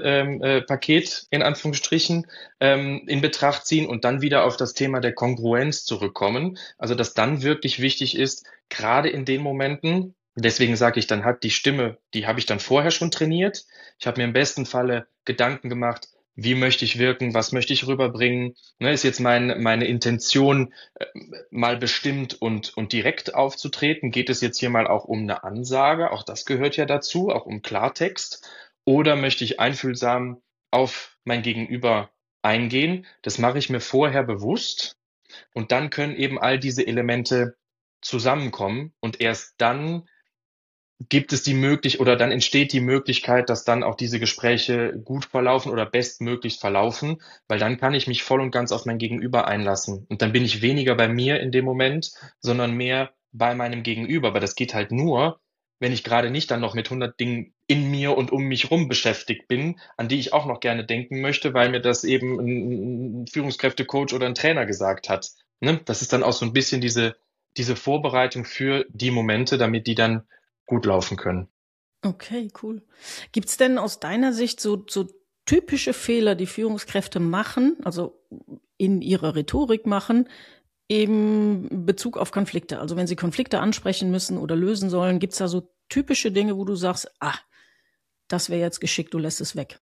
Paket in Anführungsstrichen in Betracht ziehen und dann wieder auf das Thema der Kongruenz zurückkommen. Also dass dann wirklich wichtig ist, gerade in den Momenten, deswegen sage ich, dann hat die Stimme, die habe ich dann vorher schon trainiert. Ich habe mir im besten Falle Gedanken gemacht, wie möchte ich wirken, was möchte ich rüberbringen, ne, ist jetzt meine Intention mal bestimmt und direkt aufzutreten? Geht es jetzt hier mal auch um eine Ansage? Auch das gehört ja dazu, auch um Klartext. Oder möchte ich einfühlsam auf mein Gegenüber eingehen? Das mache ich mir vorher bewusst und dann können eben all diese Elemente zusammenkommen und erst dann gibt es die Möglichkeit oder dann entsteht die Möglichkeit, dass dann auch diese Gespräche gut verlaufen oder bestmöglichst verlaufen, weil dann kann ich mich voll und ganz auf mein Gegenüber einlassen. Und dann bin ich weniger bei mir in dem Moment, sondern mehr bei meinem Gegenüber. Aber das geht halt nur, wenn ich gerade nicht dann noch mit 100 Dingen in mir und um mich rum beschäftigt bin, an die ich auch noch gerne denken möchte, weil mir das eben ein Führungskräftecoach oder ein Trainer gesagt hat. Ne? Das ist dann auch so ein bisschen diese Vorbereitung für die Momente, damit die dann gut laufen können. Okay, cool. Gibt's denn aus deiner Sicht so typische Fehler, die Führungskräfte machen, also in ihrer Rhetorik machen, im Bezug auf Konflikte? Also wenn sie Konflikte ansprechen müssen oder lösen sollen, gibt's da so typische Dinge, wo du sagst, das wäre jetzt geschickt, du lässt es weg?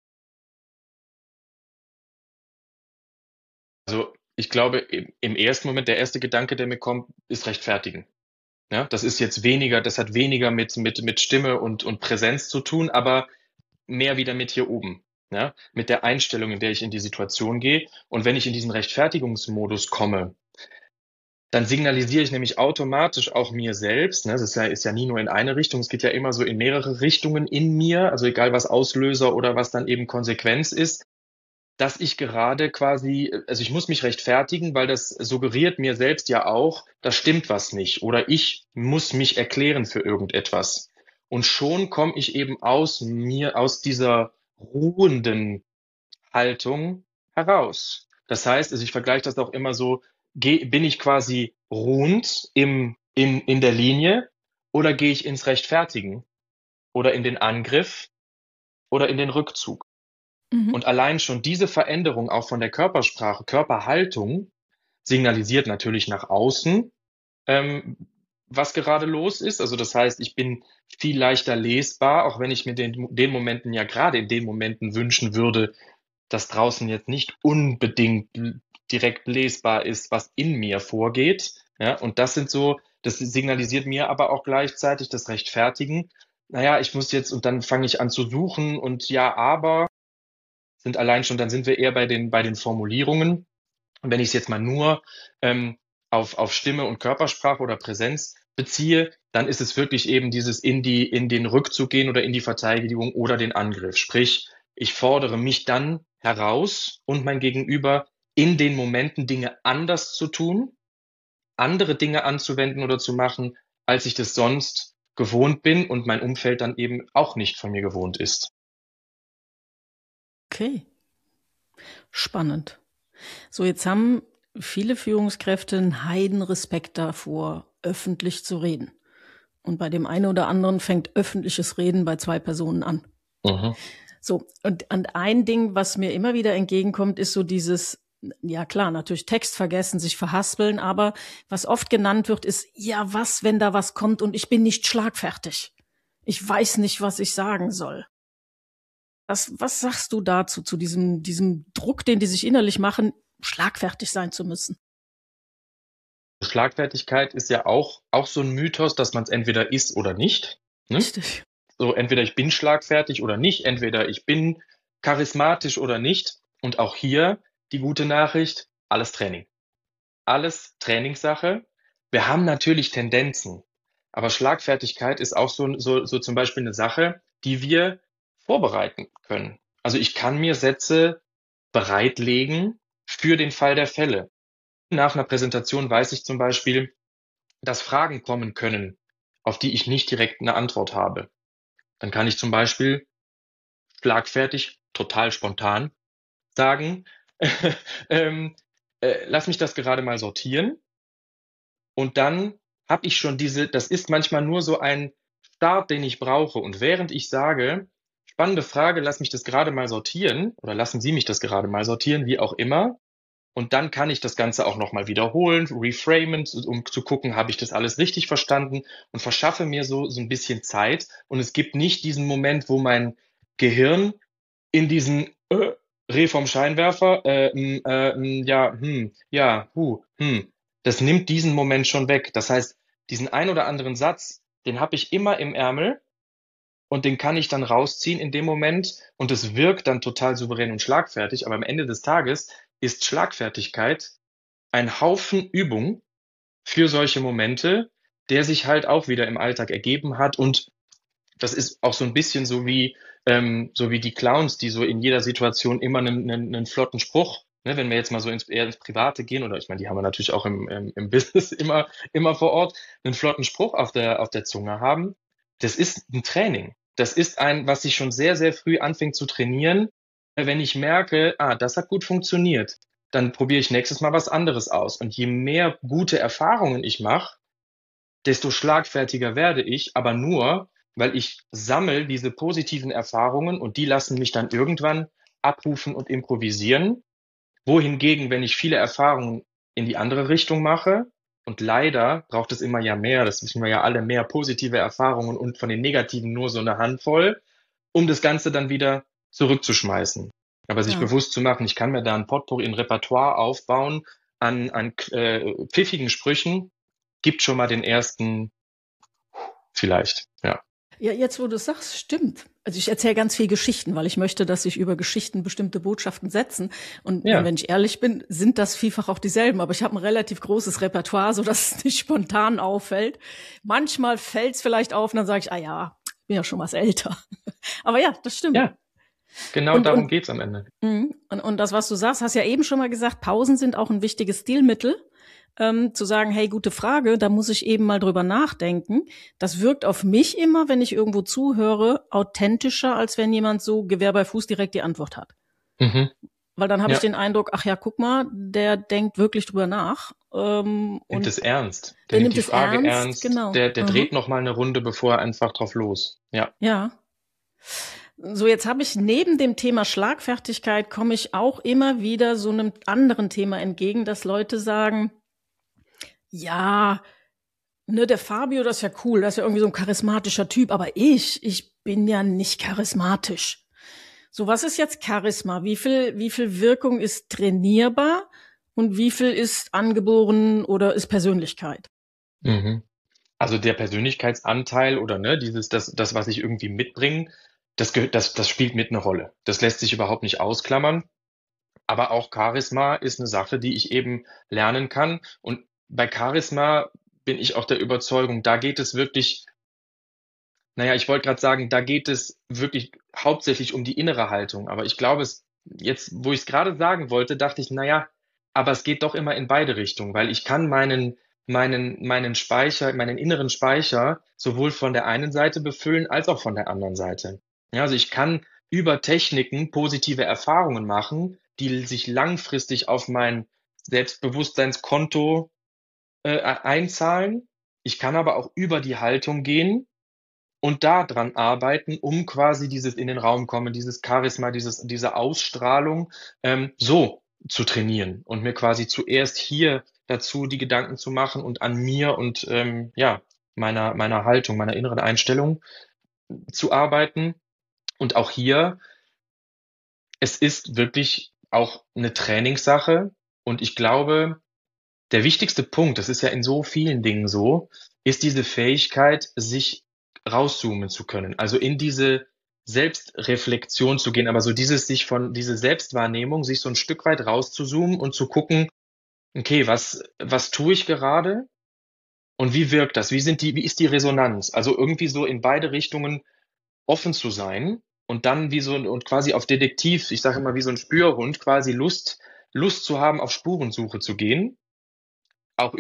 Also ich glaube, im ersten Moment, der erste Gedanke, der mir kommt, ist rechtfertigen. Ja, das ist jetzt weniger, das hat weniger mit Stimme und Präsenz zu tun, aber mehr wieder mit hier oben. Ja, mit der Einstellung, in der ich in die Situation gehe. Und wenn ich in diesen Rechtfertigungsmodus komme, dann signalisiere ich nämlich automatisch auch mir selbst, ne, das ist ja nie nur in eine Richtung, es geht ja immer so in mehrere Richtungen in mir, also egal was Auslöser oder was dann eben Konsequenz ist, dass ich gerade quasi, also ich muss mich rechtfertigen, weil das suggeriert mir selbst ja auch, da stimmt was nicht oder ich muss mich erklären für irgendetwas. Und schon komme ich eben aus mir, aus dieser ruhenden Haltung heraus. Das heißt, also ich vergleiche das auch immer so, bin ich quasi ruhend in der Linie oder gehe ich ins Rechtfertigen oder in den Angriff oder in den Rückzug? Mhm. Und allein schon diese Veränderung auch von der Körpersprache, Körperhaltung signalisiert natürlich nach außen, ähm, was gerade los ist. Also das heißt, ich bin viel leichter lesbar, auch wenn ich mir den Momenten ja gerade in den Momenten wünschen würde, dass draußen jetzt nicht unbedingt direkt lesbar ist, was in mir vorgeht. Ja, und das signalisiert mir aber auch gleichzeitig das Rechtfertigen. Naja, ich muss jetzt, und dann fange ich an zu suchen und ja, aber sind allein schon, dann sind wir eher bei den Formulierungen. Und wenn ich es jetzt mal nur auf Stimme und Körpersprache oder Präsenz beziehe, dann ist es wirklich eben dieses in den Rückzug gehen oder in die Verteidigung oder den Angriff. Sprich, ich fordere mich dann heraus und mein Gegenüber in den Momenten Dinge anders zu tun, andere Dinge anzuwenden oder zu machen, als ich das sonst gewohnt bin und mein Umfeld dann eben auch nicht von mir gewohnt ist. Okay, spannend. So, jetzt haben viele Führungskräfte einen Heidenrespekt davor, öffentlich zu reden. Und bei dem einen oder anderen fängt öffentliches Reden bei 2 Personen an. Mhm. So, und ein Ding, was mir immer wieder entgegenkommt, ist so dieses, ja klar, natürlich Text vergessen, sich verhaspeln, aber was oft genannt wird, ist, ja, was, wenn da was kommt und ich bin nicht schlagfertig? Ich weiß nicht, was ich sagen soll. Was sagst du dazu, zu diesem Druck, den die sich innerlich machen, schlagfertig sein zu müssen? Schlagfertigkeit ist ja auch so ein Mythos, dass man es entweder ist oder nicht. Ne? Richtig. So, entweder ich bin schlagfertig oder nicht, entweder ich bin charismatisch oder nicht. Und auch hier die gute Nachricht, alles Training. Alles Trainingssache. Wir haben natürlich Tendenzen, aber Schlagfertigkeit ist auch so zum Beispiel eine Sache, die wir vorbereiten können. Also ich kann mir Sätze bereitlegen für den Fall der Fälle. Nach einer Präsentation weiß ich zum Beispiel, dass Fragen kommen können, auf die ich nicht direkt eine Antwort habe. Dann kann ich zum Beispiel schlagfertig, total spontan sagen, lass mich das gerade mal sortieren. Und dann habe ich schon das ist manchmal nur so ein Start, den ich brauche. Und während ich sage, spannende Frage, lass mich das gerade mal sortieren oder lassen Sie mich das gerade mal sortieren, wie auch immer. Und dann kann ich das Ganze auch nochmal wiederholen, reframen, um zu gucken, habe ich das alles richtig verstanden und verschaffe mir so ein bisschen Zeit. Und es gibt nicht diesen Moment, wo mein Gehirn in diesen Reh vom Scheinwerfer, das nimmt diesen Moment schon weg. Das heißt, diesen ein oder anderen Satz, den habe ich immer im Ärmel und den kann ich dann rausziehen in dem Moment und es wirkt dann total souverän und schlagfertig. Aber am Ende des Tages ist Schlagfertigkeit ein Haufen Übung für solche Momente, der sich halt auch wieder im Alltag ergeben hat. Und das ist auch so ein bisschen so wie die Clowns, die so in jeder Situation immer einen flotten Spruch, ne, wenn wir jetzt mal so eher ins Private gehen, oder ich meine, die haben wir natürlich auch im Business immer vor Ort, einen flotten Spruch auf der Zunge haben. Das ist ein Training. Das ist was ich schon sehr, sehr früh anfängt zu trainieren. Wenn ich merke, das hat gut funktioniert, dann probiere ich nächstes Mal was anderes aus. Und je mehr gute Erfahrungen ich mache, desto schlagfertiger werde ich, aber nur, weil ich sammle diese positiven Erfahrungen und die lassen mich dann irgendwann abrufen und improvisieren. Wohingegen, wenn ich viele Erfahrungen in die andere Richtung mache, und leider braucht es immer ja mehr, das wissen wir ja alle, mehr positive Erfahrungen und von den negativen nur so eine Handvoll, um das Ganze dann wieder zurückzuschmeißen. Aber sich Ja. bewusst zu machen, ich kann mir da ein Potpourri, ein Repertoire aufbauen an pfiffigen Sprüchen, gibt schon mal den ersten vielleicht, ja. Ja, jetzt wo du sagst, stimmt. Also ich erzähle ganz viel Geschichten, weil ich möchte, dass sich über Geschichten bestimmte Botschaften setzen. Und Ja, wenn ich ehrlich bin, sind das vielfach auch dieselben. Aber ich habe ein relativ großes Repertoire, so dass es nicht spontan auffällt. Manchmal fällt es vielleicht auf und dann sage ich, ja, bin ja schon was älter. Aber ja, das stimmt. ja, genau Und, darum und, geht's am Ende. und das, was du sagst, hast ja eben schon mal gesagt, Pausen sind auch ein wichtiges Stilmittel. Zu sagen, hey, gute Frage, da muss ich eben mal drüber nachdenken. Das wirkt auf mich immer, wenn ich irgendwo zuhöre, authentischer, als wenn jemand so Gewehr bei Fuß direkt die Antwort hat. Mhm. Weil dann habe ich Ja, den Eindruck, ach ja, guck mal, der denkt wirklich drüber nach. nimmt Und es ernst. Der der nimmt nimmt die es Frage ernst, ernst. genau. Der dreht noch mal eine Runde, bevor er einfach drauf los. Ja. Ja. So, jetzt habe ich neben dem Thema Schlagfertigkeit, komme ich auch immer wieder so einem anderen Thema entgegen, dass Leute sagen, ja, ne, der Fabio, das ist ja cool, das ist ja irgendwie so ein charismatischer Typ, aber ich bin ja nicht charismatisch. So, was ist jetzt Charisma? Wie viel Wirkung ist trainierbar und wie viel ist angeboren oder ist Persönlichkeit? Mhm. Also der Persönlichkeitsanteil oder ne, das, was ich irgendwie mitbringe, das spielt mit eine Rolle. Das lässt sich überhaupt nicht ausklammern. Aber auch Charisma ist eine Sache, die ich eben lernen kann. Und bei Charisma bin ich auch der Überzeugung, da geht es wirklich, naja, ich wollte gerade sagen, da geht es wirklich hauptsächlich um die innere Haltung. Aber ich glaube, jetzt, wo ich es gerade sagen wollte, dachte ich, naja, aber es geht doch immer in beide Richtungen, weil ich kann meinen Speicher, meinen inneren Speicher sowohl von der einen Seite befüllen als auch von der anderen Seite. Ja, also ich kann über Techniken positive Erfahrungen machen, die sich langfristig auf mein Selbstbewusstseinskonto einzahlen. Ich kann aber auch über die Haltung gehen und da dran arbeiten, um quasi dieses in den Raum kommen, dieses Charisma, diese Ausstrahlung so zu trainieren und mir quasi zuerst hier dazu die Gedanken zu machen und an mir und ja, meiner Haltung, meiner inneren Einstellung. zu arbeiten. Und auch hier, es ist wirklich auch eine Trainingssache. Und ich glaube, der wichtigste Punkt, das ist ja in so vielen Dingen so, ist diese Fähigkeit, sich rauszoomen zu können. Also in diese Selbstreflexion zu gehen, aber so diese Selbstwahrnehmung, sich so ein Stück weit rauszuzoomen und zu gucken, okay, was tue ich gerade und wie wirkt das? Wie ist die Resonanz? Also irgendwie so in beide Richtungen offen zu sein und dann und quasi auf Detektiv, ich sage immer wie so ein Spürhund, quasi Lust zu haben, auf Spurensuche zu gehen, auch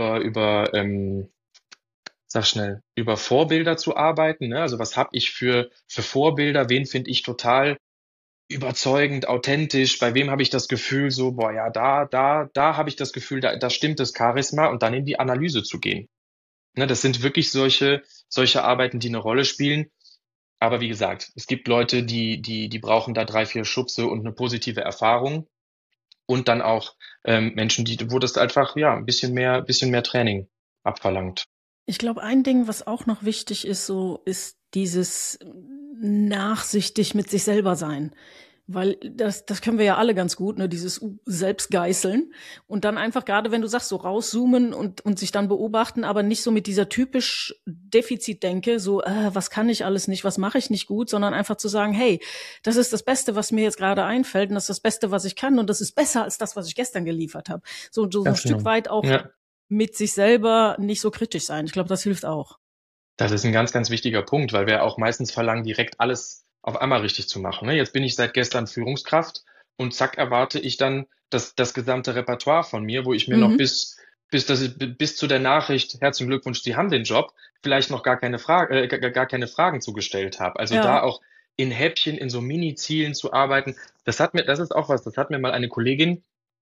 sag schnell, über Vorbilder zu arbeiten, ne? Also was habe ich für Vorbilder? Wen finde ich total überzeugend, authentisch? Bei wem habe ich das Gefühl so, boah, ja, da habe ich das Gefühl, da stimmt das Charisma und dann in die Analyse zu gehen. Ne, das sind wirklich solche Arbeiten, die eine Rolle spielen. Aber wie gesagt, es gibt Leute, die brauchen da 3, 4 Schubse und eine positive Erfahrung und dann auch Menschen, wo das einfach ja bisschen mehr Training abverlangt. Ich glaube, ein Ding, was auch noch wichtig ist, so ist dieses nachsichtig mit sich selber sein. Weil das können wir ja alle ganz gut, ne, dieses Selbstgeißeln. Und dann einfach, gerade wenn du sagst, so rauszoomen und sich dann beobachten, aber nicht so mit dieser typisch Defizitdenke, so, was kann ich alles nicht, was mache ich nicht gut, sondern einfach zu sagen, hey, das ist das Beste, was mir jetzt gerade einfällt und das ist das Beste, was ich kann und das ist besser als das, was ich gestern geliefert habe. So ein Ganz Stück genau. weit auch Ja. mit sich selber nicht so kritisch sein. Ich glaube, das hilft auch. Das ist ein ganz, ganz wichtiger Punkt, weil wir auch meistens verlangen, direkt alles auf einmal richtig zu machen. Ne? Jetzt bin ich seit gestern Führungskraft und zack erwarte ich dann das gesamte Repertoire von mir, wo ich mir noch Mhm. bis zu der Nachricht, herzlichen Glückwunsch, Sie haben den Job, vielleicht noch gar keine Fragen zugestellt habe. Also da Ja. auch in Häppchen, in so Mini-Zielen zu arbeiten, das ist auch was, das hat mir mal eine Kollegin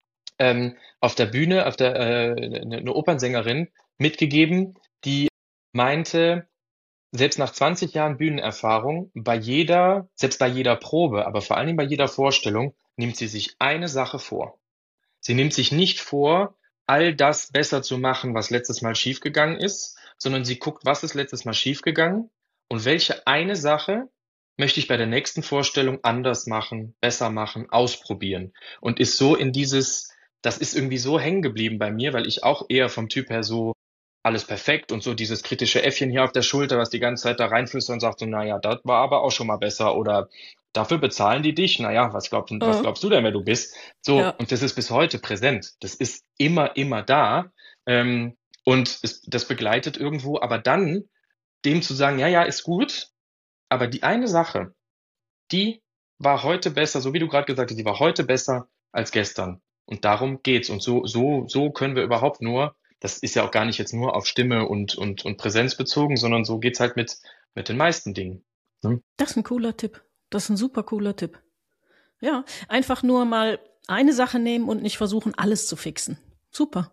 auf der Bühne, eine Opernsängerin mitgegeben, die meinte, selbst nach 20 Jahren Bühnenerfahrung, selbst bei jeder Probe, aber vor allen Dingen bei jeder Vorstellung, nimmt sie sich eine Sache vor. Sie nimmt sich nicht vor, all das besser zu machen, was letztes Mal schiefgegangen ist, sondern sie guckt, was ist letztes Mal schiefgegangen und welche eine Sache möchte ich bei der nächsten Vorstellung anders machen, besser machen, ausprobieren und ist so das ist irgendwie so hängen geblieben bei mir, weil ich auch eher vom Typ her so alles perfekt und so dieses kritische Äffchen hier auf der Schulter, was die ganze Zeit da reinflüstert und sagt so, naja, das war aber auch schon mal besser oder dafür bezahlen die dich, naja, was Äh, glaubst du denn, wer du bist? So, ja. und das ist bis heute präsent. Das ist immer da. Ähm, das begleitet irgendwo, aber dann dem zu sagen, ja, ja, ist gut, aber die eine Sache, die war heute besser, so wie du gerade gesagt hast, die war heute besser als gestern. Und darum geht's. Und so können wir überhaupt nur, das ist ja auch gar nicht jetzt nur auf Stimme und Präsenz bezogen, sondern so geht's halt mit den meisten Dingen. Ne? Das ist ein cooler Tipp. Das ist ein super cooler Tipp. Ja, einfach nur mal eine Sache nehmen und nicht versuchen, alles zu fixen. Super.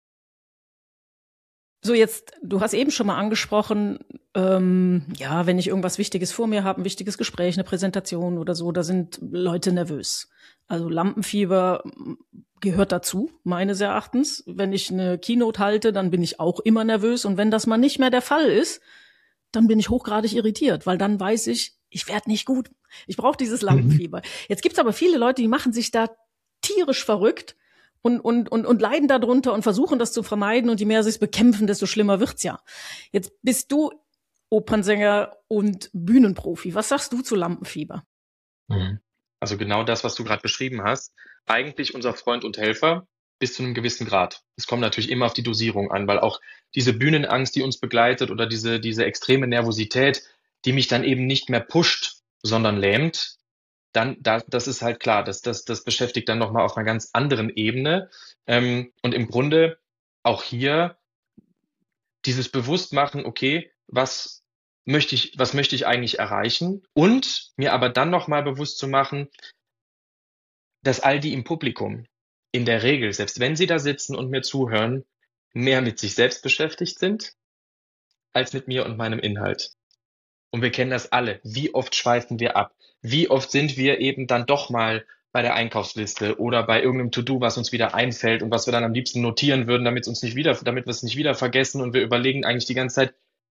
So, jetzt, du hast eben schon mal angesprochen, ja, wenn ich irgendwas Wichtiges vor mir habe, ein wichtiges Gespräch, eine Präsentation oder so, da sind Leute nervös. Also Lampenfieber gehört dazu, meines Erachtens. Wenn ich eine Keynote halte, dann bin ich auch immer nervös. Und wenn das mal nicht mehr der Fall ist, dann bin ich hochgradig irritiert, weil dann weiß ich, ich werde nicht gut. Ich brauche dieses Mhm. Lampenfieber. Jetzt gibt's aber viele Leute, die machen sich da tierisch verrückt und leiden darunter und versuchen das zu vermeiden. Und je mehr sie es bekämpfen, desto schlimmer wird's ja. Jetzt bist du Opernsänger und Bühnenprofi. Was sagst du zu Lampenfieber? Mhm. Also genau das, was du gerade beschrieben hast. Eigentlich unser Freund und Helfer bis zu einem gewissen Grad. Es kommt natürlich immer auf die Dosierung an, weil auch diese Bühnenangst, die uns begleitet oder diese extreme Nervosität, die mich dann eben nicht mehr pusht, sondern lähmt, das ist halt klar, das beschäftigt dann nochmal auf einer ganz anderen Ebene. Und im Grunde auch hier dieses Bewusstmachen, okay, was möchte ich eigentlich erreichen? Und mir aber dann nochmal bewusst zu machen, dass all die im Publikum in der Regel, selbst wenn sie da sitzen und mir zuhören, mehr mit sich selbst beschäftigt sind, als mit mir und meinem Inhalt. Und wir kennen das alle. Wie oft schweifen wir ab? Wie oft sind wir eben dann doch mal bei der Einkaufsliste oder bei irgendeinem To-Do, was uns wieder einfällt und was wir dann am liebsten notieren würden, damit wir es nicht wieder vergessen und wir überlegen eigentlich die ganze Zeit,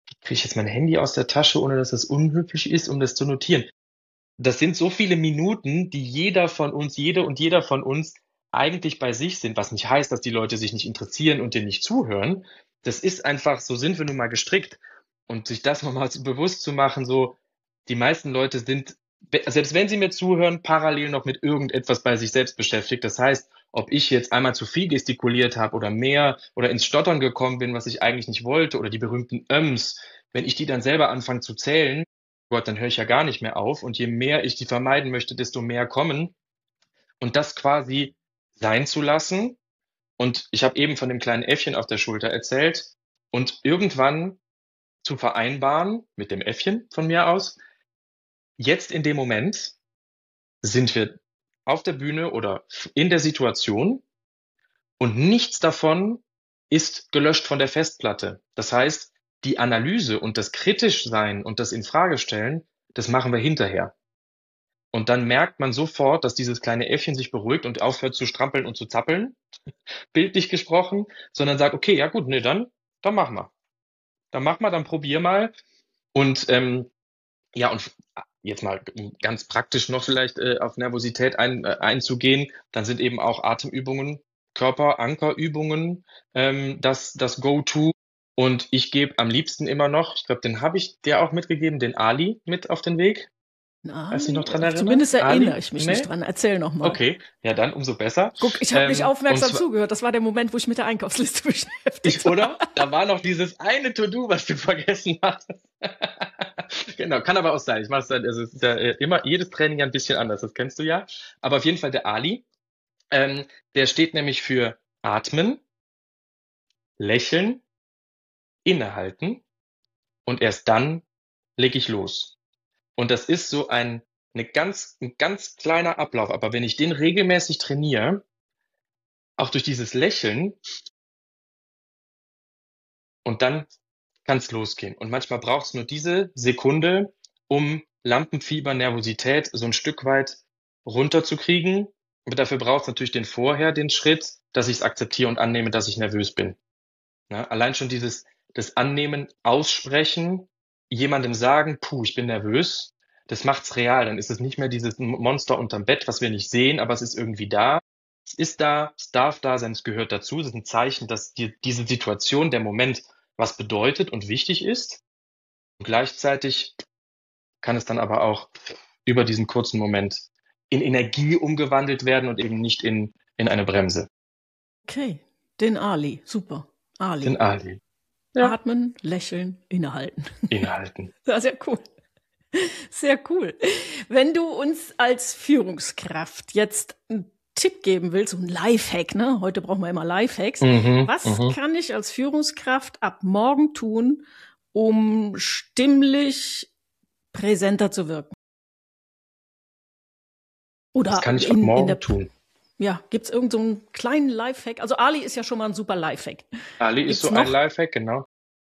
kriege ich jetzt mein Handy aus der Tasche, ohne dass das unhöflich ist, um das zu notieren? Das sind so viele Minuten, die jeder von uns, jede und jeder von uns eigentlich bei sich sind, was nicht heißt, dass die Leute sich nicht interessieren und dir nicht zuhören. Das ist einfach, so sind wir nun mal gestrickt. Und sich das nochmal bewusst zu machen, so, die meisten Leute sind, selbst wenn sie mir zuhören, parallel noch mit irgendetwas bei sich selbst beschäftigt. Das heißt, ob ich jetzt einmal zu viel gestikuliert habe oder mehr oder ins Stottern gekommen bin, was ich eigentlich nicht wollte, oder die berühmten Öms, wenn ich die dann selber anfange zu zählen, Gott, dann höre ich ja gar nicht mehr auf. Und je mehr ich die vermeiden möchte, desto mehr kommen. Und das quasi sein zu lassen. Und ich habe eben von dem kleinen Äffchen auf der Schulter erzählt. Und irgendwann zu vereinbaren, mit dem Äffchen von mir aus, jetzt in dem Moment sind wir auf der Bühne oder in der Situation und nichts davon ist gelöscht von der Festplatte. Das heißt, die Analyse und das Kritischsein und das Infragestellen, das machen wir hinterher. Und dann merkt man sofort, dass dieses kleine Äffchen sich beruhigt und aufhört zu strampeln und zu zappeln, bildlich gesprochen, sondern sagt, okay, ja gut, nee, dann mach mal. Dann mach mal, dann probier mal. Und ja, und jetzt mal ganz praktisch noch vielleicht auf Nervosität einzugehen, dann sind eben auch Atemübungen, Körperankerübungen, das Go-To. Und ich gebe am liebsten immer noch, ich glaube, den habe ich dir auch mitgegeben, den Ali mit auf den Weg. Kannst du dich noch dran erinnern? Zumindest erinnere Ali? ich mich Nee? nicht dran. Erzähl noch mal. Okay, ja, dann umso besser. Guck, ich habe nicht Und aufmerksam zwar, zugehört. Das war der Moment, wo ich mit der Einkaufsliste beschäftigt war. oder? Da war noch dieses eine To-Do, was du vergessen hattest. Genau, kann aber auch sein. Ich mache es dann, also es ist ja immer jedes Training ein bisschen anders, das kennst du ja. Aber auf jeden Fall der Ali, der steht nämlich für Atmen, Lächeln, Innehalten und erst dann leg ich los. Und das ist so ein ganz kleiner Ablauf. Aber wenn ich den regelmäßig trainiere, auch durch dieses Lächeln, und dann kann es losgehen. Und manchmal braucht es nur diese Sekunde, um Lampenfieber, Nervosität so ein Stück weit runterzukriegen. Aber dafür braucht es natürlich den Schritt, dass ich es akzeptiere und annehme, dass ich nervös bin. Ja, allein schon das Annehmen, Aussprechen, jemandem sagen, puh, ich bin nervös, das macht's real. Dann ist es nicht mehr dieses Monster unterm Bett, was wir nicht sehen, aber es ist irgendwie da. Es ist da, es darf da sein, es gehört dazu. Es ist ein Zeichen, dass diese Situation, der Moment, was bedeutet und wichtig ist. Und gleichzeitig kann es dann aber auch über diesen kurzen Moment in Energie umgewandelt werden und eben nicht in eine Bremse. Okay, den Ali. Super. Ali. Den Ali. Ja. Atmen, lächeln, innehalten. Innehalten. Ja, sehr cool. Sehr cool. Wenn du uns als Führungskraft jetzt einen Tipp geben willst, so ein Lifehack, ne? Heute brauchen wir immer Lifehacks. Was kann ich als Führungskraft ab morgen tun, um stimmlich präsenter zu wirken? Oder Was kann ich ab morgen tun? Ja, gibt's irgend so einen kleinen Lifehack? Also Ali ist ja schon mal ein super Lifehack. Ali ist so ein Lifehack, genau.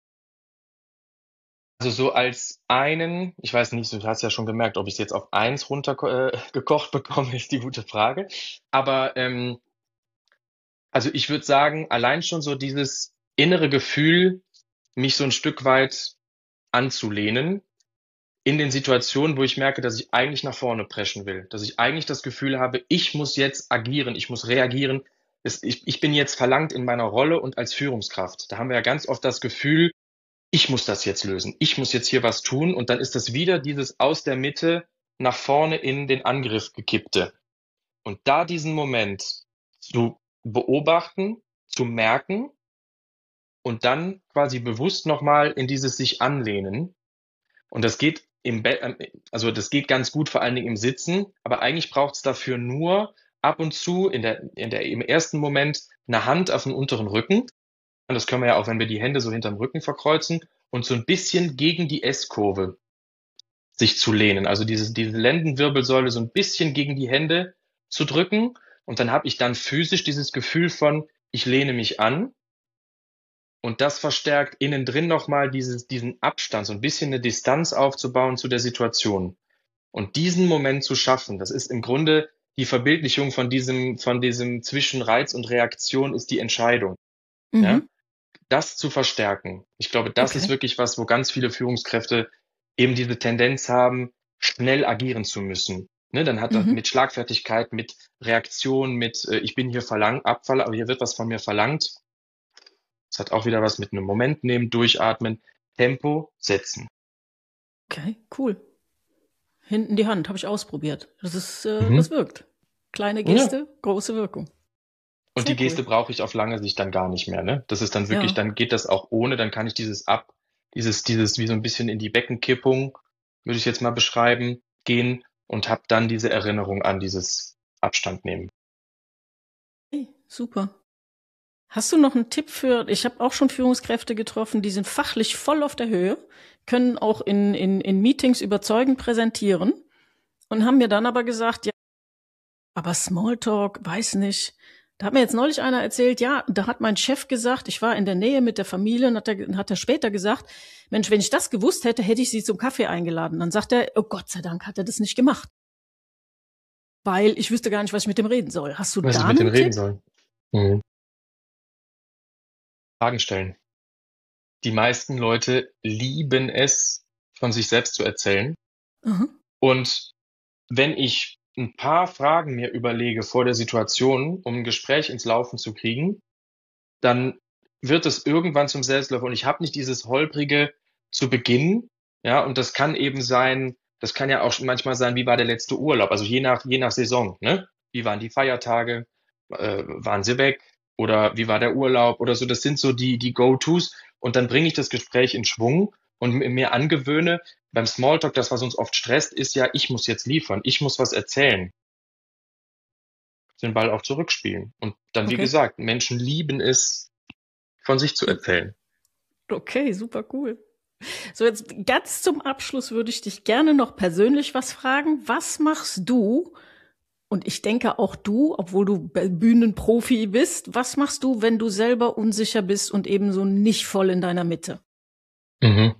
Also so als einen, ich weiß nicht, du hast ja schon gemerkt, ob ich es jetzt auf eins runtergekocht bekomme, ist die gute Frage. Aber also ich würde sagen, allein schon so dieses innere Gefühl, mich so ein Stück weit anzulehnen in den Situationen, wo ich merke, dass ich eigentlich nach vorne preschen will, dass ich eigentlich das Gefühl habe, ich muss jetzt agieren, ich muss reagieren. Ich bin jetzt verlangt in meiner Rolle und als Führungskraft. Da haben wir ja ganz oft das Gefühl, ich muss das jetzt lösen, ich muss jetzt hier was tun, und dann ist das wieder dieses aus der Mitte nach vorne in den Angriff gekippte. Und da diesen Moment zu beobachten, zu merken und dann quasi bewusst nochmal in dieses sich anlehnen. Und das geht also das geht ganz gut, vor allen Dingen im Sitzen, aber eigentlich braucht es dafür nur ab und zu im ersten Moment eine Hand auf den unteren Rücken. Und das können wir ja auch, wenn wir die Hände so hinterm Rücken verkreuzen und so ein bisschen gegen die S-Kurve sich zu lehnen. Also diese Lendenwirbelsäule so ein bisschen gegen die Hände zu drücken. Und dann habe ich dann physisch dieses Gefühl von, ich lehne mich an. Und das verstärkt innen drin nochmal diesen Abstand, so ein bisschen eine Distanz aufzubauen zu der Situation. Und diesen Moment zu schaffen, das ist im Grunde die Verbildlichung von diesem zwischen Reiz und Reaktion ist die Entscheidung. Ja? das zu verstärken. Ich glaube, das ist Okay. wirklich was, wo ganz viele Führungskräfte eben diese Tendenz haben, schnell agieren zu müssen. Ne, dann hat das Mhm. mit Schlagfertigkeit, mit Reaktion, mit ich bin hier aber hier wird was von mir verlangt. Das hat auch wieder was mit einem Moment nehmen, durchatmen, Tempo setzen. Okay, cool. Hinten die Hand, habe ich ausprobiert. Das Mhm. wirkt. Kleine Ja. Geste, große Wirkung. Und Sehr die cool. Geste brauche ich auf lange Sicht dann gar nicht mehr, ne? Das ist dann wirklich, Ja. dann geht das auch ohne, dann kann ich dieses wie so ein bisschen in die Beckenkippung, würde ich jetzt mal beschreiben, gehen und habe dann diese Erinnerung an dieses Abstand nehmen. Hey, super. Hast du noch einen Tipp ich habe auch schon Führungskräfte getroffen, die sind fachlich voll auf der Höhe, können auch in Meetings überzeugend präsentieren und haben mir dann aber gesagt, ja, aber Smalltalk, weiß nicht. Da hat mir jetzt neulich einer erzählt, ja, da hat mein Chef gesagt, ich war in der Nähe mit der Familie und hat er später gesagt, Mensch, wenn ich das gewusst hätte, hätte ich sie zum Kaffee eingeladen. Dann sagt er, oh Gott sei Dank hat er das nicht gemacht, weil ich wüsste gar nicht, was ich mit dem reden soll. Hast du Was ich da mit dem einen reden Tipp? soll. Mhm. Fragen stellen. Die meisten Leute lieben es, von sich selbst zu erzählen. Aha. Und wenn ich ein paar Fragen mir überlege vor der Situation, um ein Gespräch ins Laufen zu kriegen, dann wird es irgendwann zum Selbstläufer. Und ich habe nicht dieses holprige zu Beginn, ja, und das kann eben sein, das kann ja auch manchmal sein, wie war der letzte Urlaub, also je nach Saison, ne? Wie waren die Feiertage, waren sie weg oder wie war der Urlaub oder so, das sind so die Go-Tos und dann bringe ich das Gespräch in Schwung und mir angewöhne, beim Smalltalk, das, was uns oft stresst, ist ja, ich muss jetzt liefern, ich muss was erzählen, den Ball auch zurückspielen. Und dann, wie Okay. gesagt, Menschen lieben es, von sich zu erzählen. Okay, super cool. So, jetzt ganz zum Abschluss würde ich dich gerne noch persönlich was fragen. Was machst du? Und ich denke auch du, obwohl du Bühnenprofi bist, was machst du, wenn du selber unsicher bist und eben so nicht voll in deiner Mitte? Mhm.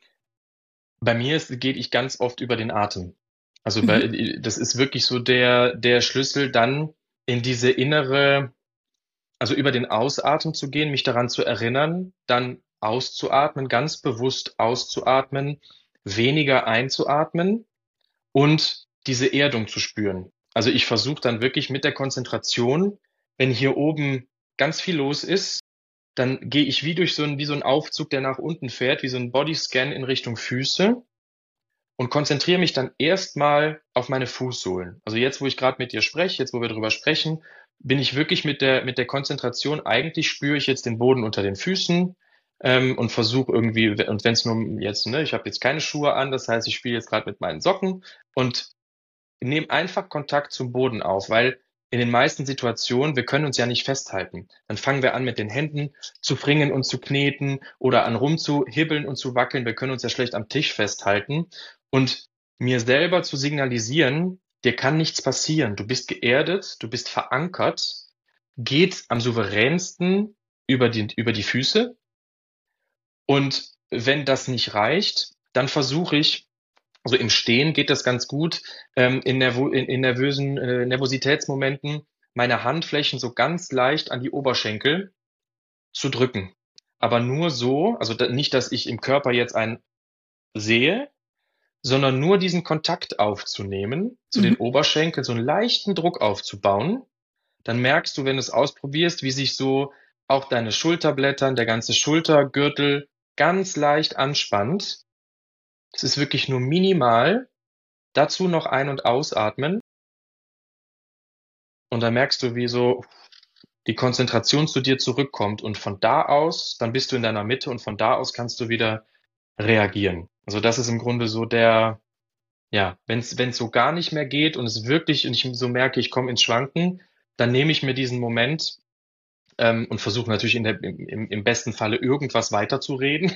Bei mir geht ich ganz oft über den Atem. Also Mhm. das ist wirklich so der Schlüssel, dann in diese innere, also über den Ausatmen zu gehen, mich daran zu erinnern, dann auszuatmen, ganz bewusst auszuatmen, weniger einzuatmen und diese Erdung zu spüren. Also ich versuche dann wirklich mit der Konzentration, wenn hier oben ganz viel los ist, dann gehe ich wie so ein Aufzug, der nach unten fährt, wie so ein Bodyscan in Richtung Füße und konzentriere mich dann erstmal auf meine Fußsohlen. Also jetzt, wo ich gerade mit dir spreche, jetzt, wo wir drüber sprechen, bin ich wirklich mit der Konzentration, eigentlich spüre ich jetzt den Boden unter den Füßen und versuche irgendwie, und wenn es nur jetzt, ne, ich habe jetzt keine Schuhe an, das heißt, ich spiele jetzt gerade mit meinen Socken und nehme einfach Kontakt zum Boden auf, weil in den meisten Situationen, wir können uns ja nicht festhalten. Dann fangen wir an, mit den Händen zu fringen und zu kneten oder an rumzuhibbeln und zu wackeln. Wir können uns ja schlecht am Tisch festhalten. Und mir selber zu signalisieren, dir kann nichts passieren. Du bist geerdet, du bist verankert, geht am souveränsten über die Füße. Und wenn das nicht reicht, dann versuche ich, also im Stehen geht das ganz gut, in nervösen Nervositätsmomenten meine Handflächen so ganz leicht an die Oberschenkel zu drücken. Aber nur so, also nicht, dass ich im Körper jetzt einen sehe, sondern nur diesen Kontakt aufzunehmen zu den Mhm. Oberschenkeln, so einen leichten Druck aufzubauen. Dann merkst du, wenn du es ausprobierst, wie sich so auch deine Schulterblättern, der ganze Schultergürtel ganz leicht anspannt. Es ist wirklich nur minimal. Dazu noch ein- und ausatmen und dann merkst du, wie so die Konzentration zu dir zurückkommt und von da aus, dann bist du in deiner Mitte und von da aus kannst du wieder reagieren. Also das ist im Grunde so ja, wenn es so gar nicht mehr geht und es wirklich und ich so merke, ich komme ins Schwanken, dann nehme ich mir diesen Moment und versuche natürlich im besten Falle irgendwas weiterzureden,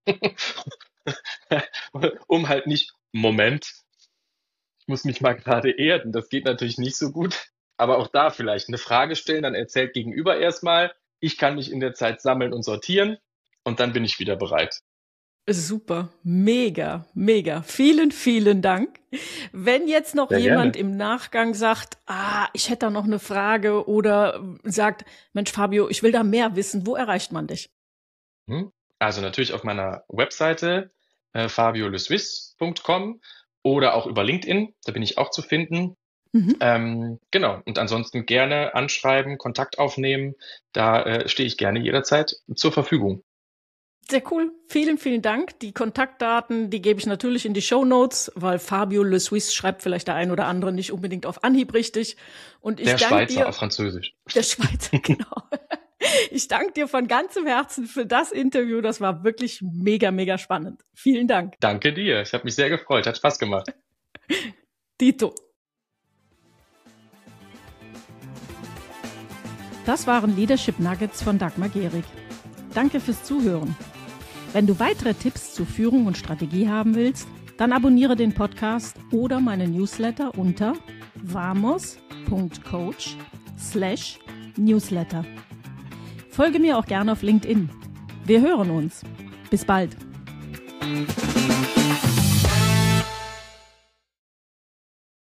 um halt nicht Moment, ich muss mich mal gerade erden. Das geht natürlich nicht so gut. Aber auch da vielleicht eine Frage stellen, dann erzählt Gegenüber erstmal. Ich kann mich in der Zeit sammeln und sortieren und dann bin ich wieder bereit. Super, mega, mega. Vielen, vielen Dank. Wenn jetzt noch Sehr jemand gerne. im Nachgang sagt, ich hätte da noch eine Frage oder sagt, Mensch, Fabio, ich will da mehr wissen, wo erreicht man dich? Also natürlich auf meiner Webseite fabioleswiss.com oder auch über LinkedIn, da bin ich auch zu finden. Genau, und ansonsten gerne anschreiben, Kontakt aufnehmen, da stehe ich gerne jederzeit zur Verfügung. Sehr cool. Vielen, vielen Dank. Die Kontaktdaten, die gebe ich natürlich in die Shownotes, weil Fabio Le Suisse schreibt vielleicht der ein oder andere nicht unbedingt auf Anhieb richtig. Und ich Der danke Schweizer dir. auf Französisch. Der Schweizer, genau. Ich danke dir von ganzem Herzen für das Interview. Das war wirklich mega, mega spannend. Vielen Dank. Danke dir. Ich habe mich sehr gefreut. Hat Spaß gemacht. Dito. Das waren Leadership Nuggets von Dagmar Gehrig. Danke fürs Zuhören. Wenn du weitere Tipps zu Führung und Strategie haben willst, dann abonniere den Podcast oder meine Newsletter unter vamos.coach/newsletter. Folge mir auch gerne auf LinkedIn. Wir hören uns. Bis bald.